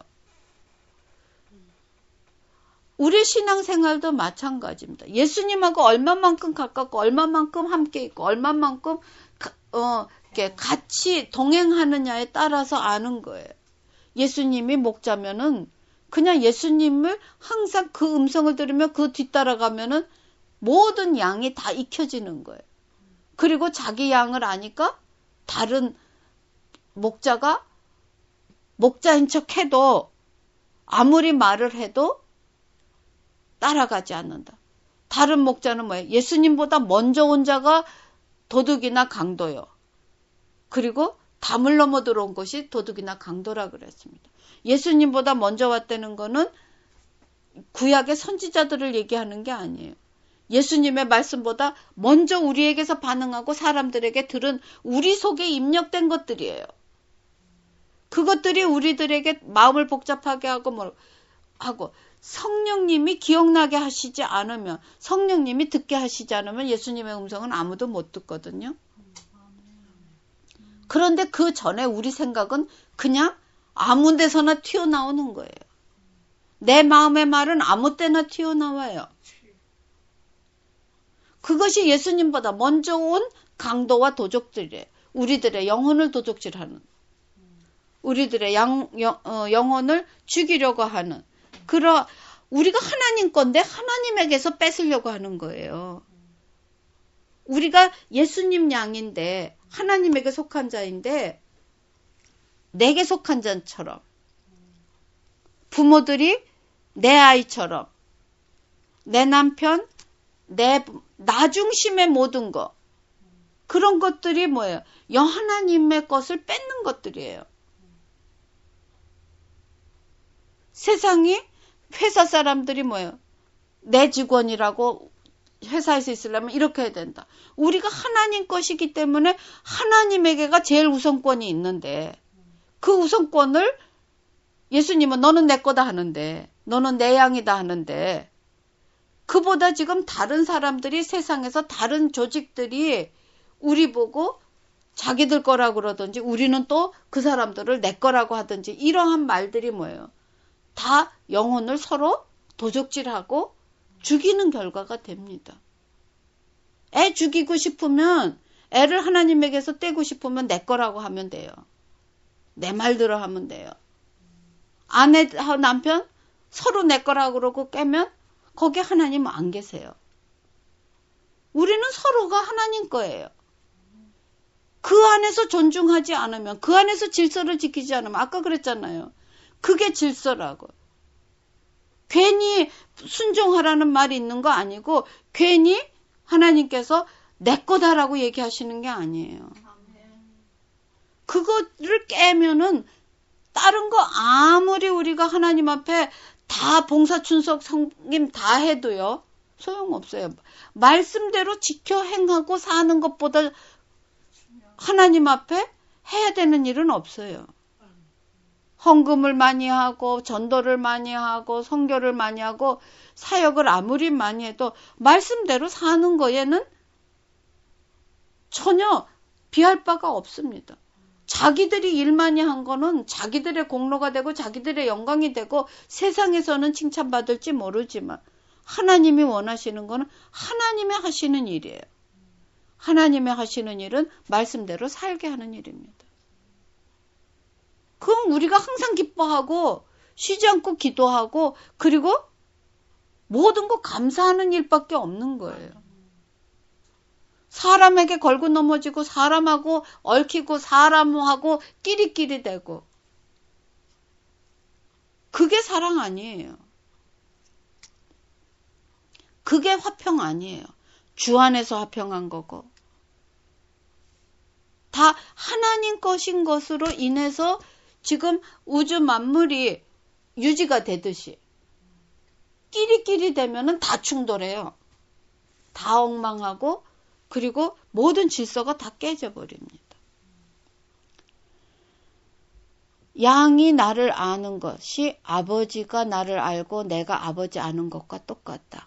우리 신앙생활도 마찬가지입니다. 예수님하고 얼마만큼 가깝고 얼마만큼 함께 있고 얼마만큼 어, 이렇게 같이 동행하느냐에 따라서 아는 거예요. 예수님이 목자면은 그냥 예수님을 항상 그 음성을 들으면 그 뒤따라가면은 모든 양이 다 익혀지는 거예요. 그리고 자기 양을 아니까 다른 목자가 목자인 척 해도 아무리 말을 해도 따라가지 않는다. 다른 목자는 뭐예요? 예수님보다 먼저 온 자가 도둑이나 강도요. 그리고 담을 넘어 들어온 것이 도둑이나 강도라 그랬습니다. 예수님보다 먼저 왔다는 거는 구약의 선지자들을 얘기하는 게 아니에요. 예수님의 말씀보다 먼저 우리에게서 반응하고 사람들에게 들은 우리 속에 입력된 것들이에요. 그것들이 우리들에게 마음을 복잡하게 하고 뭐 하고 성령님이 기억나게 하시지 않으면 성령님이 듣게 하시지 않으면 예수님의 음성은 아무도 못 듣거든요. 그런데 그 전에 우리 생각은 그냥 아무 데서나 튀어나오는 거예요. 내 마음의 말은 아무 때나 튀어나와요. 그것이 예수님보다 먼저 온 강도와 도적들이에요. 우리들의 영혼을 도적질하는, 우리들의 양, 영, 어, 영혼을 죽이려고 하는, 그러 우리가 하나님 건데 하나님에게서 뺏으려고 하는 거예요. 우리가 예수님 양인데 하나님에게 속한 자인데 내게 속한 자처럼 부모들이 내 아이처럼 내 남편, 내 나 중심의 모든 거 그런 것들이 뭐예요? 여 하나님의 것을 뺏는 것들이에요. 세상이 회사 사람들이 뭐예요? 내 직원이라고 회사에서 있으려면 이렇게 해야 된다. 우리가 하나님 것이기 때문에 하나님에게가 제일 우선권이 있는데 그 우선권을 예수님은 너는 내 거다 하는데 너는 내 양이다 하는데 그보다 지금 다른 사람들이 세상에서 다른 조직들이 우리 보고 자기들 거라고 그러든지 우리는 또 그 사람들을 내 거라고 하든지 이러한 말들이 뭐예요? 다 영혼을 서로 도적질하고 죽이는 결과가 됩니다. 애 죽이고 싶으면 애를 하나님에게서 떼고 싶으면 내 거라고 하면 돼요. 내 말대로 하면 돼요. 아내와 남편 서로 내 거라고 그러고 깨면 거기 하나님 안 계세요. 우리는 서로가 하나님 거예요. 그 안에서 존중하지 않으면, 그 안에서 질서를 지키지 않으면, 아까 그랬잖아요. 그게 질서라고. 괜히 순종하라는 말이 있는 거 아니고 괜히 하나님께서 내 거다라고 얘기하시는 게 아니에요. 그거를 깨면은 다른 거 아무리 우리가 하나님 앞에 다 봉사춘석 성김 다 해도요. 소용없어요. 말씀대로 지켜 행하고 사는 것보다 하나님 앞에 해야 되는 일은 없어요. 헌금을 많이 하고 전도를 많이 하고 선교를 많이 하고 사역을 아무리 많이 해도 말씀대로 사는 거에는 전혀 비할 바가 없습니다. 자기들이 일 많이 한 거는 자기들의 공로가 되고 자기들의 영광이 되고 세상에서는 칭찬받을지 모르지만 하나님이 원하시는 거는 하나님이 하시는 일이에요. 하나님이 하시는 일은 말씀대로 살게 하는 일입니다. 그럼 우리가 항상 기뻐하고 쉬지 않고 기도하고 그리고 모든 거 감사하는 일밖에 없는 거예요. 사람에게 걸고 넘어지고 사람하고 얽히고 사람하고 끼리끼리 되고 그게 사랑 아니에요. 그게 화평 아니에요. 주 안에서 화평한 거고 다 하나님 것인 것으로 인해서 지금 우주 만물이 유지가 되듯이 끼리끼리 되면은 다 충돌해요. 다 엉망하고 그리고 모든 질서가 다 깨져버립니다. 양이 나를 아는 것이 아버지가 나를 알고 내가 아버지 아는 것과 똑같다.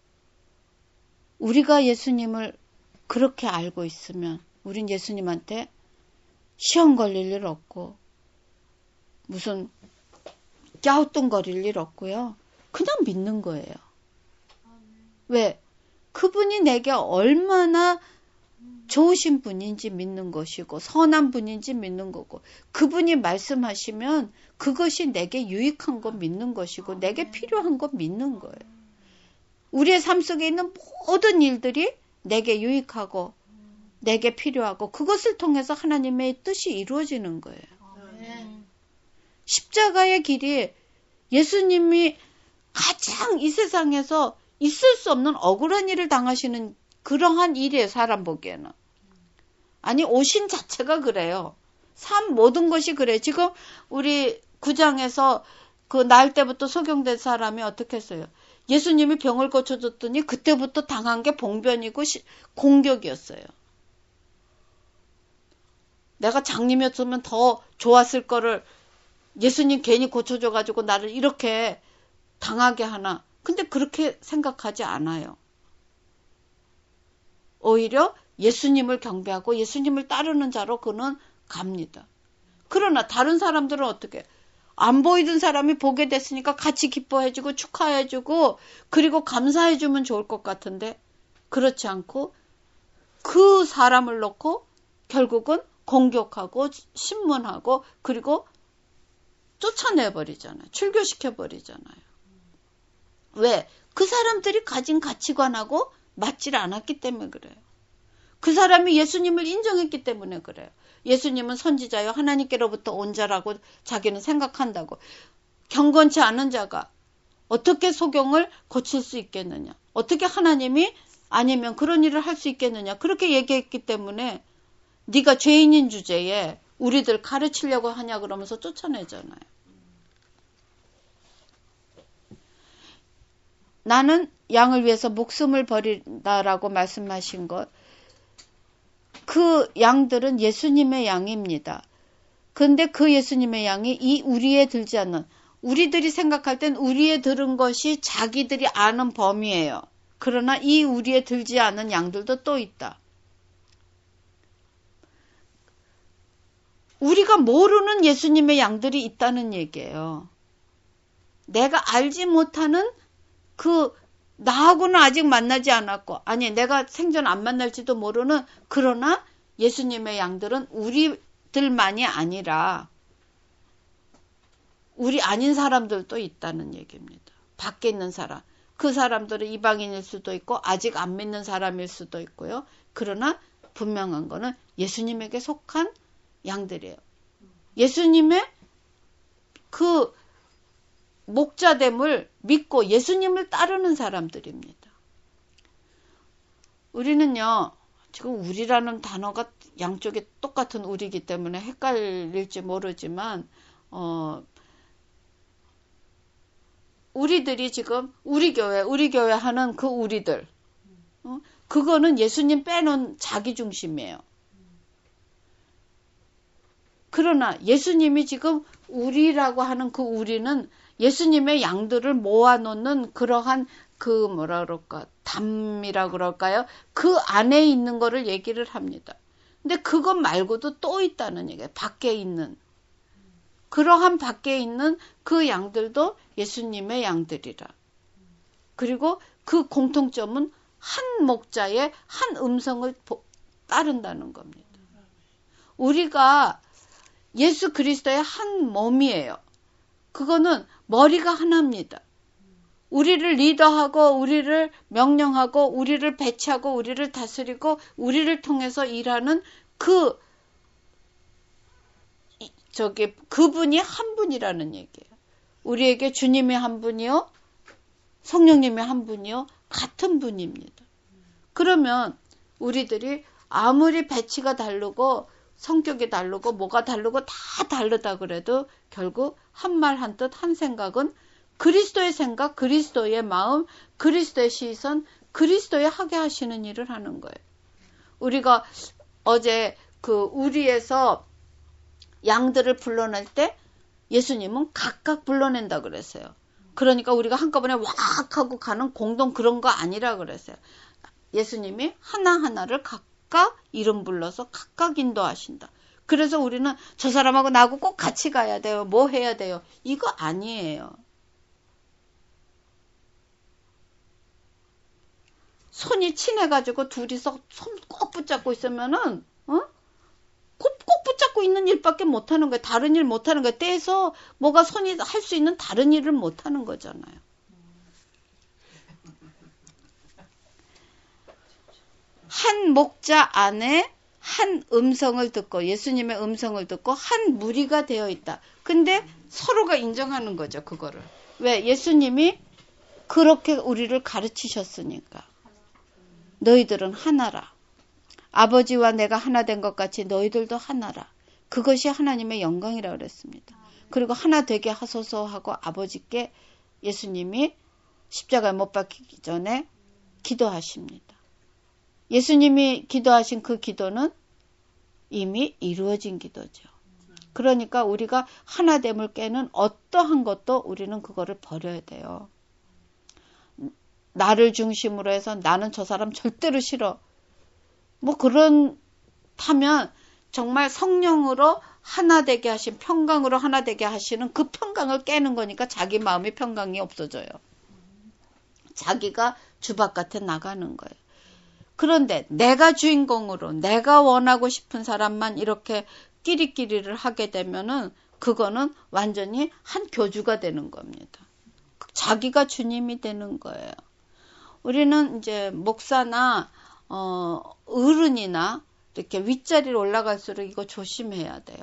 우리가 예수님을 그렇게 알고 있으면 우린 예수님한테 시험 걸릴 일 없고 무슨 갸우뚱거릴 일 없고요. 그냥 믿는 거예요. 왜? 그분이 내게 얼마나 좋으신 분인지 믿는 것이고 선한 분인지 믿는 거고 그분이 말씀하시면 그것이 내게 유익한 거 믿는 것이고 내게 필요한 거 믿는 거예요. 우리의 삶 속에 있는 모든 일들이 내게 유익하고 내게 필요하고 그것을 통해서 하나님의 뜻이 이루어지는 거예요. 십자가의 길이 예수님이 가장 이 세상에서 있을 수 없는 억울한 일을 당하시는 그러한 일이에요. 사람 보기에는. 아니 오신 자체가 그래요. 삶 모든 것이 그래요. 지금 우리 구장에서 그 날 때부터 소경된 사람이 어떻게 했어요. 예수님이 병을 고쳐줬더니 그때부터 당한 게 봉변이고 시, 공격이었어요. 내가 장님이었으면 더 좋았을 거를 예수님 괜히 고쳐줘가지고 나를 이렇게 당하게 하나. 근데 그렇게 생각하지 않아요. 오히려 예수님을 경배하고 예수님을 따르는 자로 그는 갑니다. 그러나 다른 사람들은 어떻게 안 보이던 사람이 보게 됐으니까 같이 기뻐해주고 축하해주고 그리고 감사해주면 좋을 것 같은데 그렇지 않고 그 사람을 놓고 결국은 공격하고 신문하고 그리고 쫓아내버리잖아요. 출교시켜버리잖아요. 왜? 그 사람들이 가진 가치관하고 맞질 않았기 때문에 그래요. 그 사람이 예수님을 인정했기 때문에 그래요. 예수님은 선지자요 하나님께로부터 온 자라고 자기는 생각한다고. 경건치 않은 자가 어떻게 소경을 고칠 수 있겠느냐. 어떻게 하나님이 아니면 그런 일을 할 수 있겠느냐. 그렇게 얘기했기 때문에 네가 죄인인 주제에 우리들 가르치려고 하냐 그러면서 쫓아내잖아요. 나는 양을 위해서 목숨을 버린다라고 말씀하신 것. 그 양들은 예수님의 양입니다. 근데 그 예수님의 양이 이 우리에 들지 않는 우리들이 생각할 땐 우리에 들은 것이 자기들이 아는 범위예요. 그러나 이 우리에 들지 않은 양들도 또 있다. 우리가 모르는 예수님의 양들이 있다는 얘기예요. 내가 알지 못하는 그 나하고는 아직 만나지 않았고 아니 내가 생전 안 만날지도 모르는 그러나 예수님의 양들은 우리들만이 아니라 우리 아닌 사람들도 있다는 얘기입니다. 밖에 있는 사람. 그 사람들은 이방인일 수도 있고 아직 안 믿는 사람일 수도 있고요. 그러나 분명한 거는 예수님에게 속한 양들이에요. 예수님의 그 목자됨을 믿고 예수님을 따르는 사람들입니다. 우리는요, 지금 우리라는 단어가 양쪽에 똑같은 우리이기 때문에 헷갈릴지 모르지만, 어, 우리들이 지금 우리 교회, 우리 교회 하는 그 우리들, 어? 그거는 예수님 빼놓은 자기 중심이에요. 그러나 예수님이 지금 우리라고 하는 그 우리는 예수님의 양들을 모아놓는 그러한 그 뭐라 그럴까, 담이라 그럴까요? 그 안에 있는 거를 얘기를 합니다. 근데 그것 말고도 또 있다는 얘기예요. 밖에 있는. 그러한 밖에 있는 그 양들도 예수님의 양들이라. 그리고 그 공통점은 한 목자의 한 음성을 따른다는 겁니다. 우리가 예수 그리스도의 한 몸이에요. 그거는 머리가 하나입니다. 우리를 리더하고 우리를 명령하고 우리를 배치하고 우리를 다스리고 우리를 통해서 일하는 그 저기 그분이 한 분이라는 얘기예요. 우리에게 주님이 한 분이요, 성령님이 한 분이요, 같은 분입니다. 그러면 우리들이 아무리 배치가 다르고 성격이 다르고 뭐가 다르고 다 다르다 그래도 결국 한 말 한 뜻 한 생각은 그리스도의 생각, 그리스도의 마음, 그리스도의 시선, 그리스도의 하게 하시는 일을 하는 거예요. 우리가 어제 그 우리에서 양들을 불러낼 때 예수님은 각각 불러낸다 그랬어요. 그러니까 우리가 한꺼번에 왁 하고 가는 공동 그런 거 아니라 그랬어요. 예수님이 하나하나를 각각 이름 불러서 각각 인도하신다. 그래서 우리는 저 사람하고 나하고 꼭 같이 가야 돼요. 뭐 해야 돼요? 이거 아니에요. 손이 친해가지고 둘이서 손 꼭 붙잡고 있으면은, 어? 꼭, 꼭 붙잡고 있는 일밖에 못하는 거예요. 다른 일 못하는 거예요. 떼서 뭐가 손이 할 수 있는 다른 일을 못하는 거잖아요. 한 목자 안에 한 음성을 듣고 예수님의 음성을 듣고 한 무리가 되어 있다. 근데 서로가 인정하는 거죠. 그거를. 왜? 예수님이 그렇게 우리를 가르치셨으니까. 너희들은 하나라. 아버지와 내가 하나 된 것 같이 너희들도 하나라. 그것이 하나님의 영광이라고 그랬습니다. 그리고 하나 되게 하소서 하고 아버지께 예수님이 십자가에 못 박히기 전에 기도하십니다. 예수님이 기도하신 그 기도는 이미 이루어진 기도죠. 그러니까 우리가 하나됨을 깨는 어떠한 것도 우리는 그거를 버려야 돼요. 나를 중심으로 해서 나는 저 사람 절대로 싫어. 뭐 그렇다면 정말 성령으로 하나 되게 하신, 평강으로 하나 되게 하시는 그 평강을 깨는 거니까 자기 마음이 평강이 없어져요. 자기가 주바깥에 나가는 거예요. 그런데 내가 주인공으로 내가 원하고 싶은 사람만 이렇게 끼리끼리를 하게 되면은 그거는 완전히 한 교주가 되는 겁니다. 자기가 주님이 되는 거예요. 우리는 이제 목사나 어, 어른이나 이렇게 윗자리로 올라갈수록 이거 조심해야 돼요.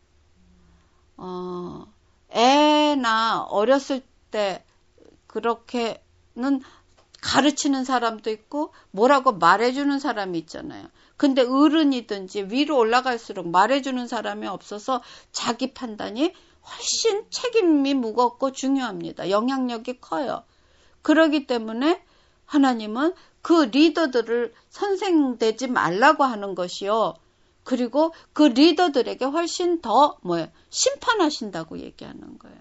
어, 애나 어렸을 때 그렇게는 가르치는 사람도 있고 뭐라고 말해주는 사람이 있잖아요. 근데 어른이든지 위로 올라갈수록 말해주는 사람이 없어서 자기 판단이 훨씬 책임이 무겁고 중요합니다. 영향력이 커요. 그렇기 때문에 하나님은 그 리더들을 선생되지 말라고 하는 것이요. 그리고 그 리더들에게 훨씬 더 뭐예요? 심판하신다고 얘기하는 거예요.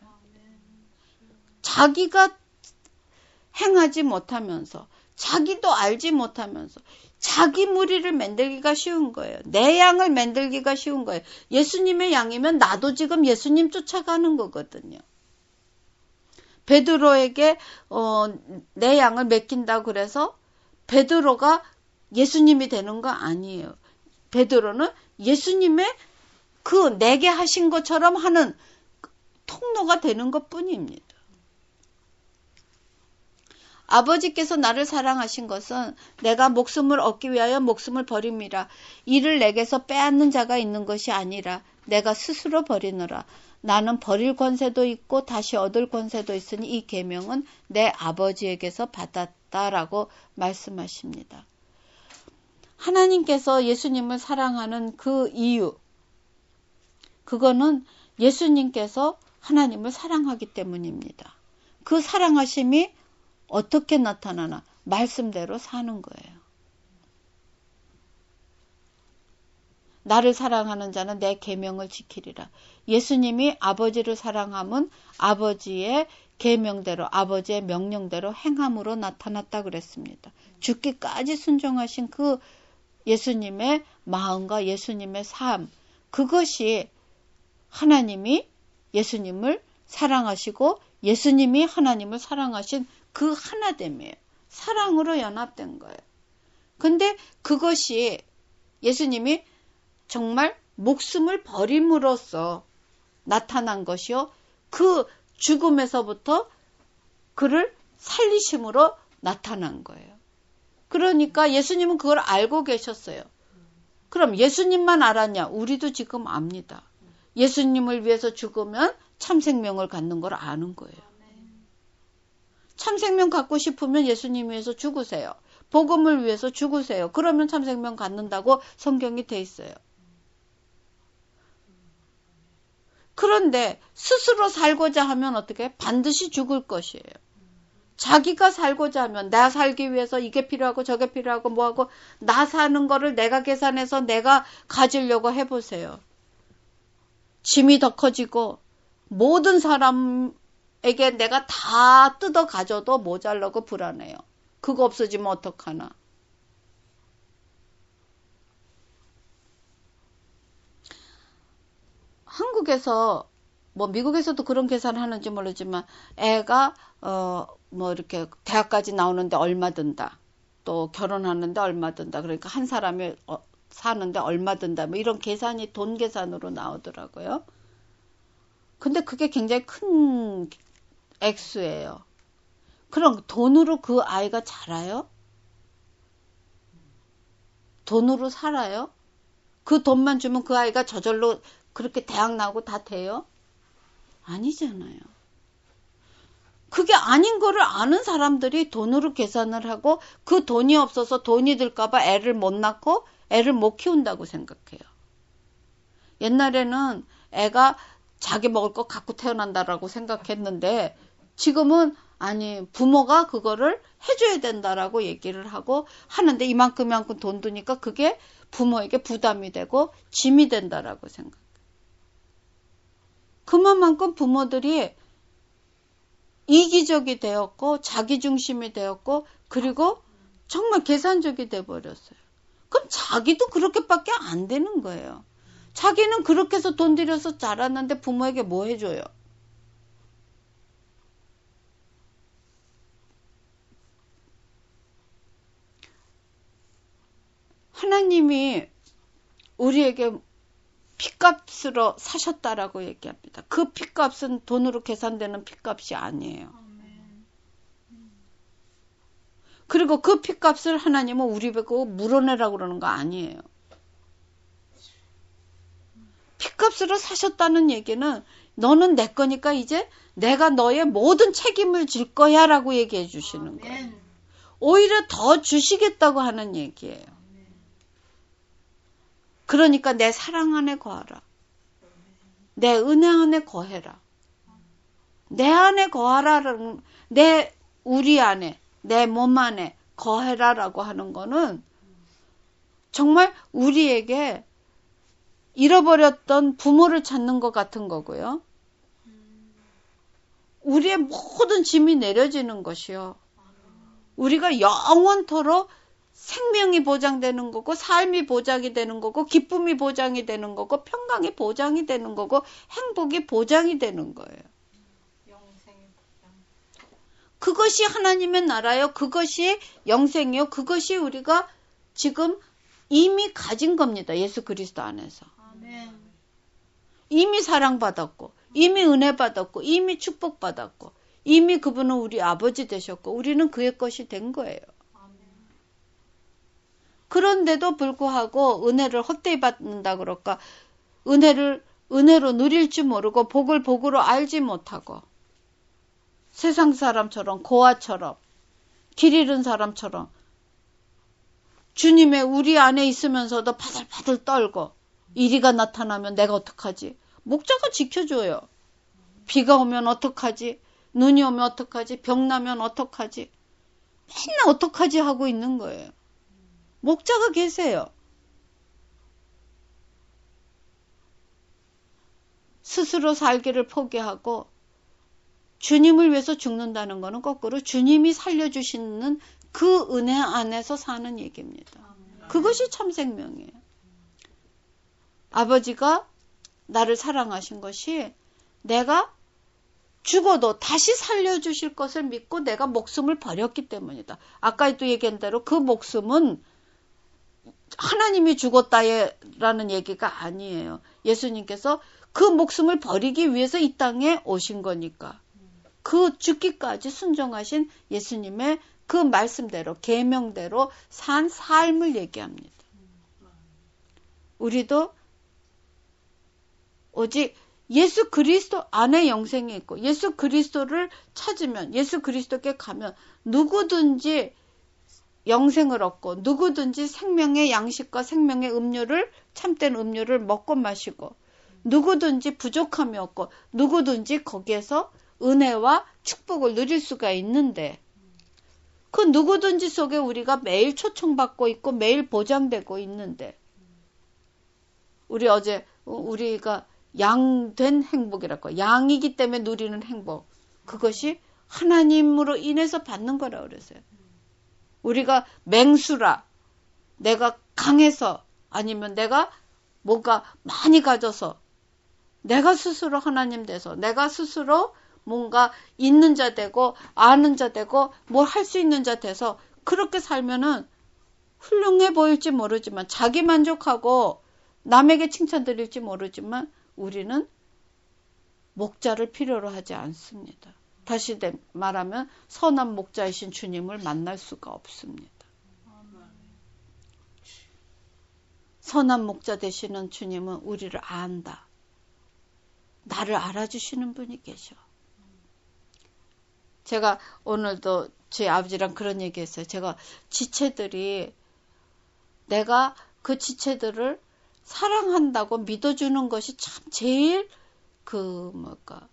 자기가 행하지 못하면서 자기도 알지 못하면서 자기 무리를 만들기가 쉬운 거예요. 내 양을 만들기가 쉬운 거예요. 예수님의 양이면 나도 지금 예수님 쫓아가는 거거든요. 베드로에게 어, 내 양을 맡긴다고 그래서 베드로가 예수님이 되는 거 아니에요. 베드로는 예수님의 그 내게 하신 것처럼 하는 통로가 되는 것뿐입니다. 아버지께서 나를 사랑하신 것은 내가 목숨을 얻기 위하여 목숨을 버림이라. 이를 내게서 빼앗는 자가 있는 것이 아니라 내가 스스로 버리노라. 나는 버릴 권세도 있고 다시 얻을 권세도 있으니 이 계명은 내 아버지에게서 받았다라고 말씀하십니다. 하나님께서 예수님을 사랑하는 그 이유, 그거는 예수님께서 하나님을 사랑하기 때문입니다. 그 사랑하심이 어떻게 나타나나? 말씀대로 사는 거예요. 나를 사랑하는 자는 내 계명을 지키리라. 예수님이 아버지를 사랑함은 아버지의 계명대로, 아버지의 명령대로 행함으로 나타났다 그랬습니다. 죽기까지 순종하신 그 예수님의 마음과 예수님의 삶, 그것이 하나님이 예수님을 사랑하시고 예수님이 하나님을 사랑하신 그 하나됨이에요. 사랑으로 연합된 거예요. 근데 그것이 예수님이 정말 목숨을 버림으로써 나타난 것이요. 그 죽음에서부터 그를 살리심으로 나타난 거예요. 그러니까 예수님은 그걸 알고 계셨어요. 그럼 예수님만 알았냐? 우리도 지금 압니다. 예수님을 위해서 죽으면 참생명을 갖는 걸 아는 거예요. 참생명 갖고 싶으면 예수님 위해서 죽으세요. 복음을 위해서 죽으세요. 그러면 참생명 갖는다고 성경이 돼 있어요. 그런데 스스로 살고자 하면 어떻게? 반드시 죽을 것이에요. 자기가 살고자 하면 나 살기 위해서 이게 필요하고 저게 필요하고 뭐하고 나 사는 거를 내가 계산해서 내가 가지려고 해보세요. 짐이 더 커지고 모든 사람에게 내가 다 뜯어 가져도 모자라고 불안해요. 그거 없어지면 어떡하나. 한국에서 뭐 미국에서도 그런 계산을 하는지 모르지만 애가 어 뭐 이렇게 대학까지 나오는데 얼마 든다. 또 결혼하는데 얼마 든다. 그러니까 한 사람이 어, 사는데 얼마 든다. 뭐 이런 계산이 돈 계산으로 나오더라고요. 근데 그게 굉장히 큰 액수예요. 그럼 돈으로 그 아이가 자라요? 돈으로 살아요? 그 돈만 주면 그 아이가 저절로 그렇게 대학 나오고 다 돼요? 아니잖아요. 그게 아닌 거를 아는 사람들이 돈으로 계산을 하고 그 돈이 없어서 돈이 들까봐 애를 못 낳고 애를 못 키운다고 생각해요. 옛날에는 애가 자기 먹을 거 갖고 태어난다라고 생각했는데 지금은 아니 부모가 그거를 해줘야 된다라고 얘기를 하고 하는데 이만큼 이만큼 돈 드니까 그게 부모에게 부담이 되고 짐이 된다라고 생각해요. 그만큼 부모들이 이기적이 되었고 자기중심이 되었고 그리고 정말 계산적이 돼버렸어요. 그럼 자기도 그렇게밖에 안 되는 거예요. 자기는 그렇게 해서 돈 들여서 자랐는데 부모에게 뭐 해줘요? 하나님이 우리에게 핏값으로 사셨다라고 얘기합니다. 그 핏값은 돈으로 계산되는 핏값이 아니에요. 그리고 그 핏값을 하나님은 우리 보고 물어내라고 그러는 거 아니에요. 핏값으로 사셨다는 얘기는 너는 내 거니까 이제 내가 너의 모든 책임을 질 거야 라고 얘기해 주시는 거예요. 오히려 더 주시겠다고 하는 얘기예요. 그러니까 내 사랑 안에 거하라. 내 은혜 안에 거해라. 내 안에 거하라는 내 우리 안에 내 몸 안에 거해라라고 하는 거는 정말 우리에게 잃어버렸던 부모를 찾는 것 같은 거고요. 우리의 모든 짐이 내려지는 것이요. 우리가 영원토록 생명이 보장되는 거고 삶이 보장이 되는 거고 기쁨이 보장이 되는 거고 평강이 보장이 되는 거고 행복이 보장이 되는 거예요. 그것이 하나님의 나라요. 그것이 영생이요. 그것이 우리가 지금 이미 가진 겁니다. 예수 그리스도 안에서. 이미 사랑받았고 이미 은혜 받았고 이미 축복받았고 이미 그분은 우리 아버지 되셨고 우리는 그의 것이 된 거예요. 그런데도 불구하고 은혜를 헛되이 받는다 그럴까? 은혜를 은혜로 누릴 줄 모르고 복을 복으로 알지 못하고 세상 사람처럼 고아처럼 길 잃은 사람처럼 주님의 우리 안에 있으면서도 바들바들 떨고 이리가 나타나면 내가 어떡하지? 목자가 지켜줘요. 비가 오면 어떡하지? 눈이 오면 어떡하지? 병 나면 어떡하지? 맨날 어떡하지 하고 있는 거예요. 목자가 계세요. 스스로 살기를 포기하고 주님을 위해서 죽는다는 것은 거꾸로 주님이 살려주시는 그 은혜 안에서 사는 얘기입니다. 그것이 참 생명이에요. 아버지가 나를 사랑하신 것이 내가 죽어도 다시 살려주실 것을 믿고 내가 목숨을 버렸기 때문이다. 아까도 얘기한 대로 그 목숨은 하나님이 죽었다라는 얘기가 아니에요. 예수님께서 그 목숨을 버리기 위해서 이 땅에 오신 거니까. 그 죽기까지 순종하신 예수님의 그 말씀대로 계명대로 산 삶을 얘기합니다. 우리도 오직 예수 그리스도 안에 영생이 있고 예수 그리스도를 찾으면 예수 그리스도께 가면 누구든지 영생을 얻고 누구든지 생명의 양식과 생명의 음료를 참된 음료를 먹고 마시고 누구든지 부족함이 없고 누구든지 거기에서 은혜와 축복을 누릴 수가 있는데 그 누구든지 속에 우리가 매일 초청받고 있고 매일 보장되고 있는데 우리 어제 우리가 양된 행복이라고 양이기 때문에 누리는 행복 그것이 하나님으로 인해서 받는 거라 그랬어요. 우리가 맹수라 내가 강해서 아니면 내가 뭔가 많이 가져서 내가 스스로 하나님 돼서 내가 스스로 뭔가 있는 자 되고 아는 자 되고 뭘 할 수 있는 자 돼서 그렇게 살면은 훌륭해 보일지 모르지만 자기 만족하고 남에게 칭찬 드릴지 모르지만 우리는 목자를 필요로 하지 않습니다. 다시 말하면 선한 목자이신 주님을 만날 수가 없습니다. 선한 목자 되시는 주님은 우리를 안다. 나를 알아주시는 분이 계셔. 제가 오늘도 제 아버지랑 그런 얘기했어요. 제가 지체들이 내가 그 지체들을 사랑한다고 믿어주는 것이 참 제일 그 뭘까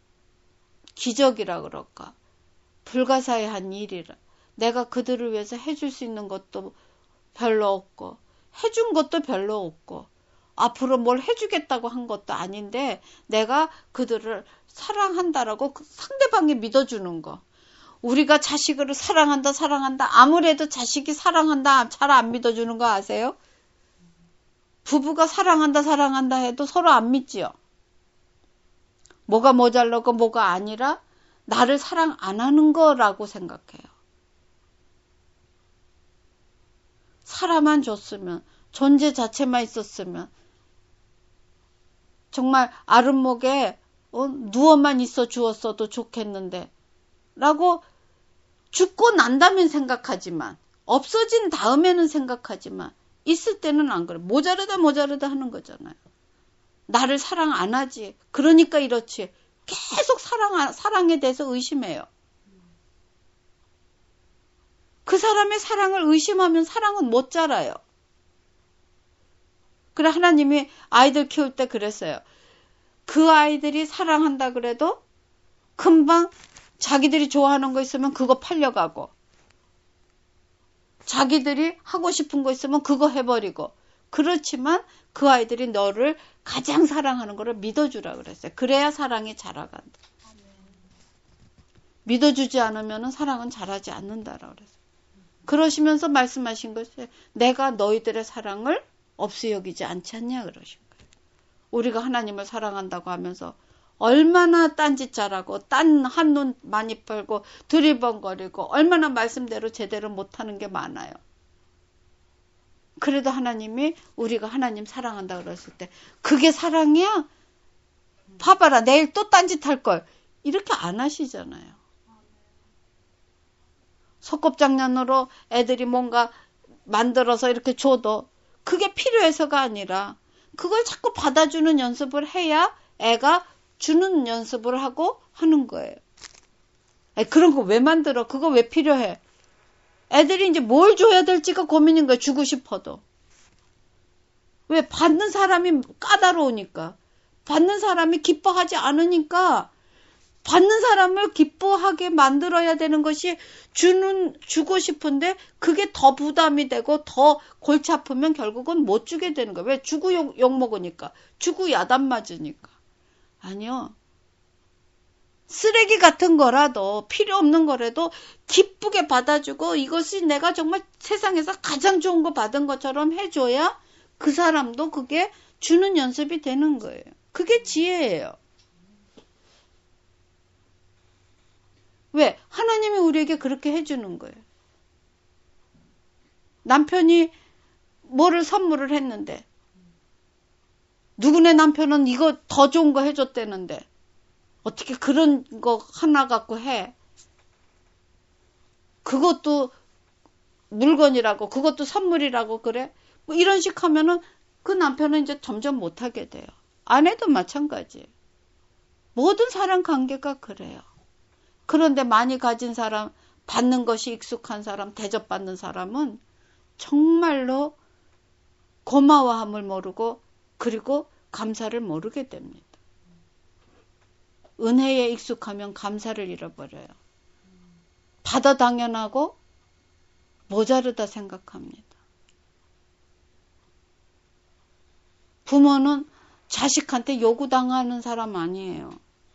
기적이라 그럴까 불가사의한 일이라. 내가 그들을 위해서 해줄 수 있는 것도 별로 없고 해준 것도 별로 없고 앞으로 뭘 해주겠다고 한 것도 아닌데 내가 그들을 사랑한다라고 상대방이 믿어주는 거. 우리가 자식을 사랑한다 사랑한다 아무래도 자식이 사랑한다 잘 안 믿어주는 거 아세요? 부부가 사랑한다 사랑한다 해도 서로 안 믿지요. 뭐가 모자라고 뭐가 아니라 나를 사랑 안 하는 거라고 생각해요. 살아만 줬으면 존재 자체만 있었으면 정말 아랫목에 어, 누워만 있어 주었어도 좋겠는데 라고 죽고 난다면 생각하지만 없어진 다음에는 생각하지만 있을 때는 안 그래. 모자르다 모자르다 하는 거잖아요. 나를 사랑 안 하지. 그러니까 이렇지. 계속 사랑, 사랑에 대해서 의심해요. 그 사람의 사랑을 의심하면 사랑은 못 자라요. 그래 하나님이 아이들 키울 때 그랬어요. 그 아이들이 사랑한다 그래도 금방 자기들이 좋아하는 거 있으면 그거 팔려가고 자기들이 하고 싶은 거 있으면 그거 해버리고 그렇지만 그 아이들이 너를 가장 사랑하는 거를 믿어주라 그랬어요. 그래야 사랑이 자라간다. 믿어주지 않으면 사랑은 자라지 않는다라고 그랬어요. 그러시면서 말씀하신 것이 내가 너희들의 사랑을 없이 여기지 않지 않냐 그러신 거예요. 우리가 하나님을 사랑한다고 하면서 얼마나 딴짓 잘하고 딴 한눈 많이 팔고 두리번거리고 얼마나 말씀대로 제대로 못하는 게 많아요. 그래도 하나님이 우리가 하나님 사랑한다 그랬을 때 그게 사랑이야? 봐봐라 내일 또 딴짓 할 걸 이렇게 안 하시잖아요. 소꿉장난으로 애들이 뭔가 만들어서 이렇게 줘도 그게 필요해서가 아니라 그걸 자꾸 받아주는 연습을 해야 애가 주는 연습을 하고 하는 거예요. 아니, 그런 거 왜 만들어? 그거 왜 필요해? 애들이 이제 뭘 줘야 될지가 고민인 거예요. 주고 싶어도. 왜? 받는 사람이 까다로우니까. 받는 사람이 기뻐하지 않으니까 받는 사람을 기뻐하게 만들어야 되는 것이 주는, 주고 싶은데 그게 더 부담이 되고 더 골치 아프면 결국은 못 주게 되는 거예요. 왜? 주고 욕, 욕 먹으니까. 주고 야단 맞으니까. 아니요. 쓰레기 같은 거라도 필요 없는 거라도 기쁘게 받아주고 이것이 내가 정말 세상에서 가장 좋은 거 받은 것처럼 해줘야 그 사람도 그게 주는 연습이 되는 거예요. 그게 지혜예요. 왜? 하나님이 우리에게 그렇게 해주는 거예요. 남편이 뭐를 선물을 했는데 누구네 남편은 이거 더 좋은 거 해줬대는데 어떻게 그런 거 하나 갖고 해? 그것도 물건이라고 그것도 선물이라고 그래? 뭐 이런 식 하면은 그 남편은 이제 점점 못하게 돼요. 아내도 마찬가지. 모든 사람 관계가 그래요. 그런데 많이 가진 사람, 받는 것이 익숙한 사람, 대접받는 사람은 정말로 고마워함을 모르고 그리고 감사를 모르게 됩니다. 은혜에 익숙하면 감사를 잃어버려요. 받아 당연하고 모자르다 생각합니다. 부모는 자식한테 요구당하는 사람 아니에요.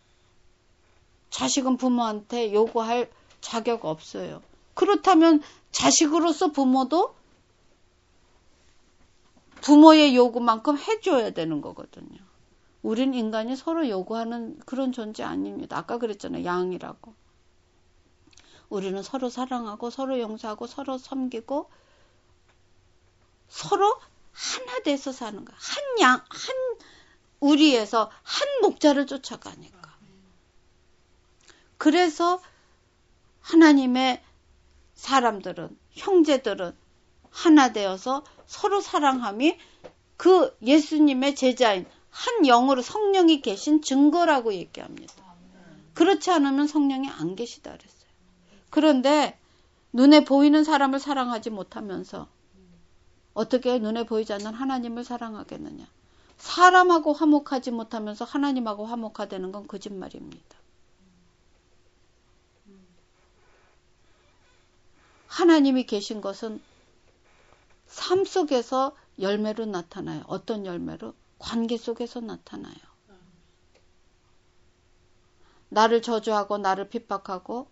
자식은 부모한테 요구할 자격 없어요. 그렇다면 자식으로서 부모도 부모의 요구만큼 해줘야 되는 거거든요. 우린 인간이 서로 요구하는 그런 존재 아닙니다. 아까 그랬잖아요. 양이라고. 우리는 서로 사랑하고 서로 용서하고 서로 섬기고 서로 하나 돼서 사는 거야. 한 양, 한 우리에서 한 목자를 쫓아가니까. 그래서 하나님의 사람들은, 형제들은 하나 되어서 서로 사랑함이 그 예수님의 제자인 한 영으로 성령이 계신 증거라고 얘기합니다. 그렇지 않으면 성령이 안 계시다 그랬어요. 그런데 눈에 보이는 사람을 사랑하지 못하면서 어떻게 눈에 보이지 않는 하나님을 사랑하겠느냐. 사람하고 화목하지 못하면서 하나님하고 화목하다는 건 거짓말입니다. 하나님이 계신 것은 삶 속에서 열매로 나타나요. 어떤 열매로? 관계 속에서 나타나요. 나를 저주하고 나를 핍박하고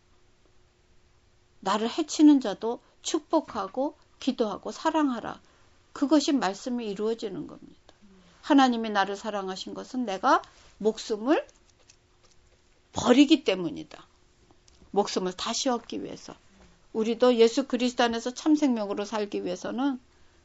나를 해치는 자도 축복하고 기도하고 사랑하라. 그것이 말씀이 이루어지는 겁니다. 하나님이 나를 사랑하신 것은 내가 목숨을 버리기 때문이다. 목숨을 다시 얻기 위해서. 우리도 예수 그리스도 안에서 참 생명으로 살기 위해서는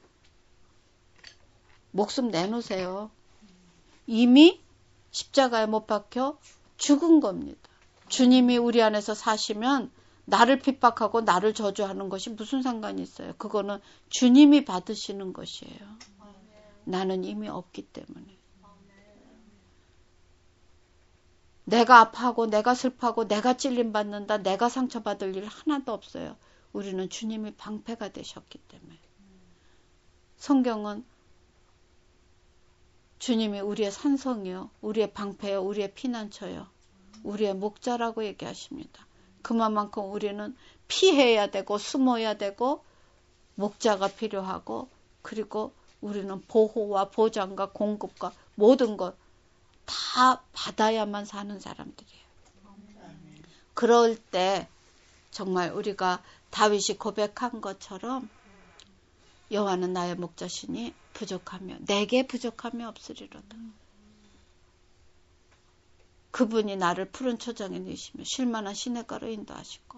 목숨 내놓으세요. 이미 십자가에 못 박혀 죽은 겁니다. 주님이 우리 안에서 사시면 나를 핍박하고 나를 저주하는 것이 무슨 상관이 있어요? 그거는 주님이 받으시는 것이에요. 나는 이미 없기 때문에. 내가 아파하고 내가 슬퍼하고 내가 찔림받는다, 내가 상처받을 일 하나도 없어요. 우리는 주님이 방패가 되셨기 때문에. 성경은 주님이 우리의 산성이요, 우리의 방패요, 우리의 피난처요, 우리의 목자라고 얘기하십니다. 그만큼 우리는 피해야 되고 숨어야 되고 목자가 필요하고 그리고 우리는 보호와 보장과 공급과 모든 것 다 받아야만 사는 사람들이에요. 그럴 때 정말 우리가 다윗이 고백한 것처럼 여호와는 나의 목자시니 부족하며 내게 부족함이 없으리로다. 그분이 나를 푸른 초장에 넣으시며 쉴만한 시냇가로 인도하시고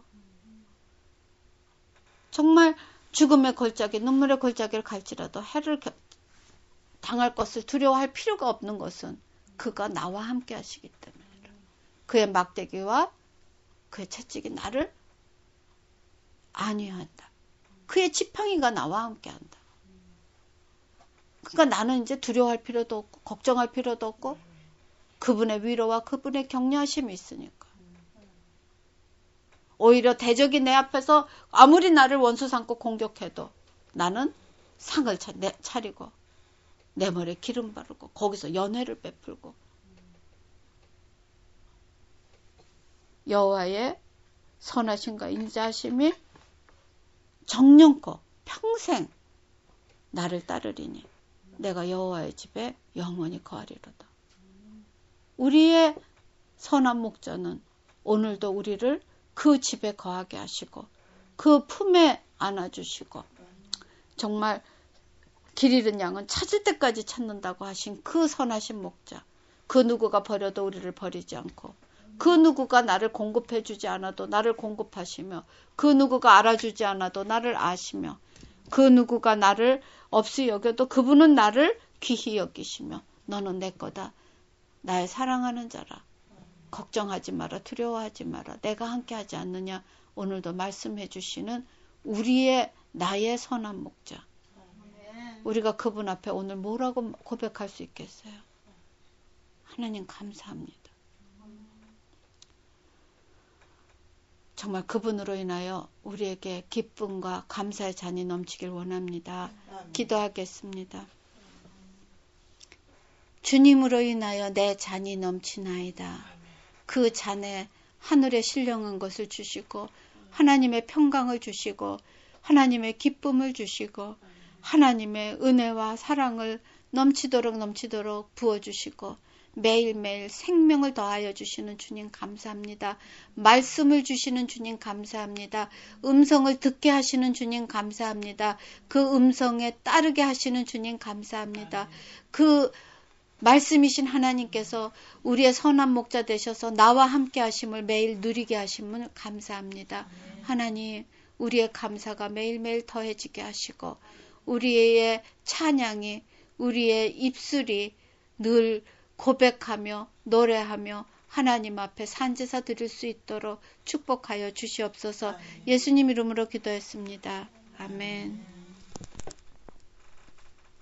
정말 죽음의 골짜기 눈물의 골짜기를 갈지라도 해를 당할 것을 두려워할 필요가 없는 것은 그가 나와 함께 하시기 때문에 그의 막대기와 그의 채찍이 나를 안위한다. 그의 지팡이가 나와 함께한다. 그러니까 나는 이제 두려워할 필요도 없고 걱정할 필요도 없고 그분의 위로와 그분의 격려하심이 있으니까. 오히려 대적이 내 앞에서 아무리 나를 원수 삼고 공격해도 나는 상을 차, 내, 차리고 내 머리에 기름 바르고 거기서 연회를 베풀고 여호와의 선하심과 인자하심이 정령껏 평생 나를 따르리니 내가 여호와의 집에 영원히 거하리로다. 우리의 선한 목자는 오늘도 우리를 그 집에 거하게 하시고 그 품에 안아주시고 정말 길 잃은 양은 찾을 때까지 찾는다고 하신 그 선하신 목자, 그 누구가 버려도 우리를 버리지 않고 그 누구가 나를 공급해 주지 않아도 나를 공급하시며 그 누구가 알아주지 않아도 나를 아시며 그 누구가 나를 없이 여겨도 그분은 나를 귀히 여기시며 너는 내 거다. 나의 사랑하는 자라. 걱정하지 마라. 두려워하지 마라. 내가 함께하지 않느냐. 오늘도 말씀해 주시는 우리의 나의 선한 목자. 우리가 그분 앞에 오늘 뭐라고 고백할 수 있겠어요? 하나님 감사합니다. 정말 그분으로 인하여 우리에게 기쁨과 감사의 잔이 넘치길 원합니다. 기도하겠습니다. 주님으로 인하여 내 잔이 넘치나이다. 그 잔에 하늘의 신령한 것을 주시고 하나님의 평강을 주시고 하나님의 기쁨을 주시고 하나님의 은혜와 사랑을 넘치도록 넘치도록 부어주시고 매일매일 생명을 더하여 주시는 주님 감사합니다. 말씀을 주시는 주님 감사합니다. 음성을 듣게 하시는 주님 감사합니다. 그 음성에 따르게 하시는 주님 감사합니다. 그 말씀이신 하나님께서 우리의 선한 목자 되셔서 나와 함께 하심을 매일 누리게 하심을 감사합니다. 하나님, 우리의 감사가 매일매일 더해지게 하시고 우리의 찬양이, 우리의 입술이 늘 고백하며 노래하며 하나님 앞에 산제사 드릴 수 있도록 축복하여 주시옵소서. 예수님 이름으로 기도했습니다. 아멘.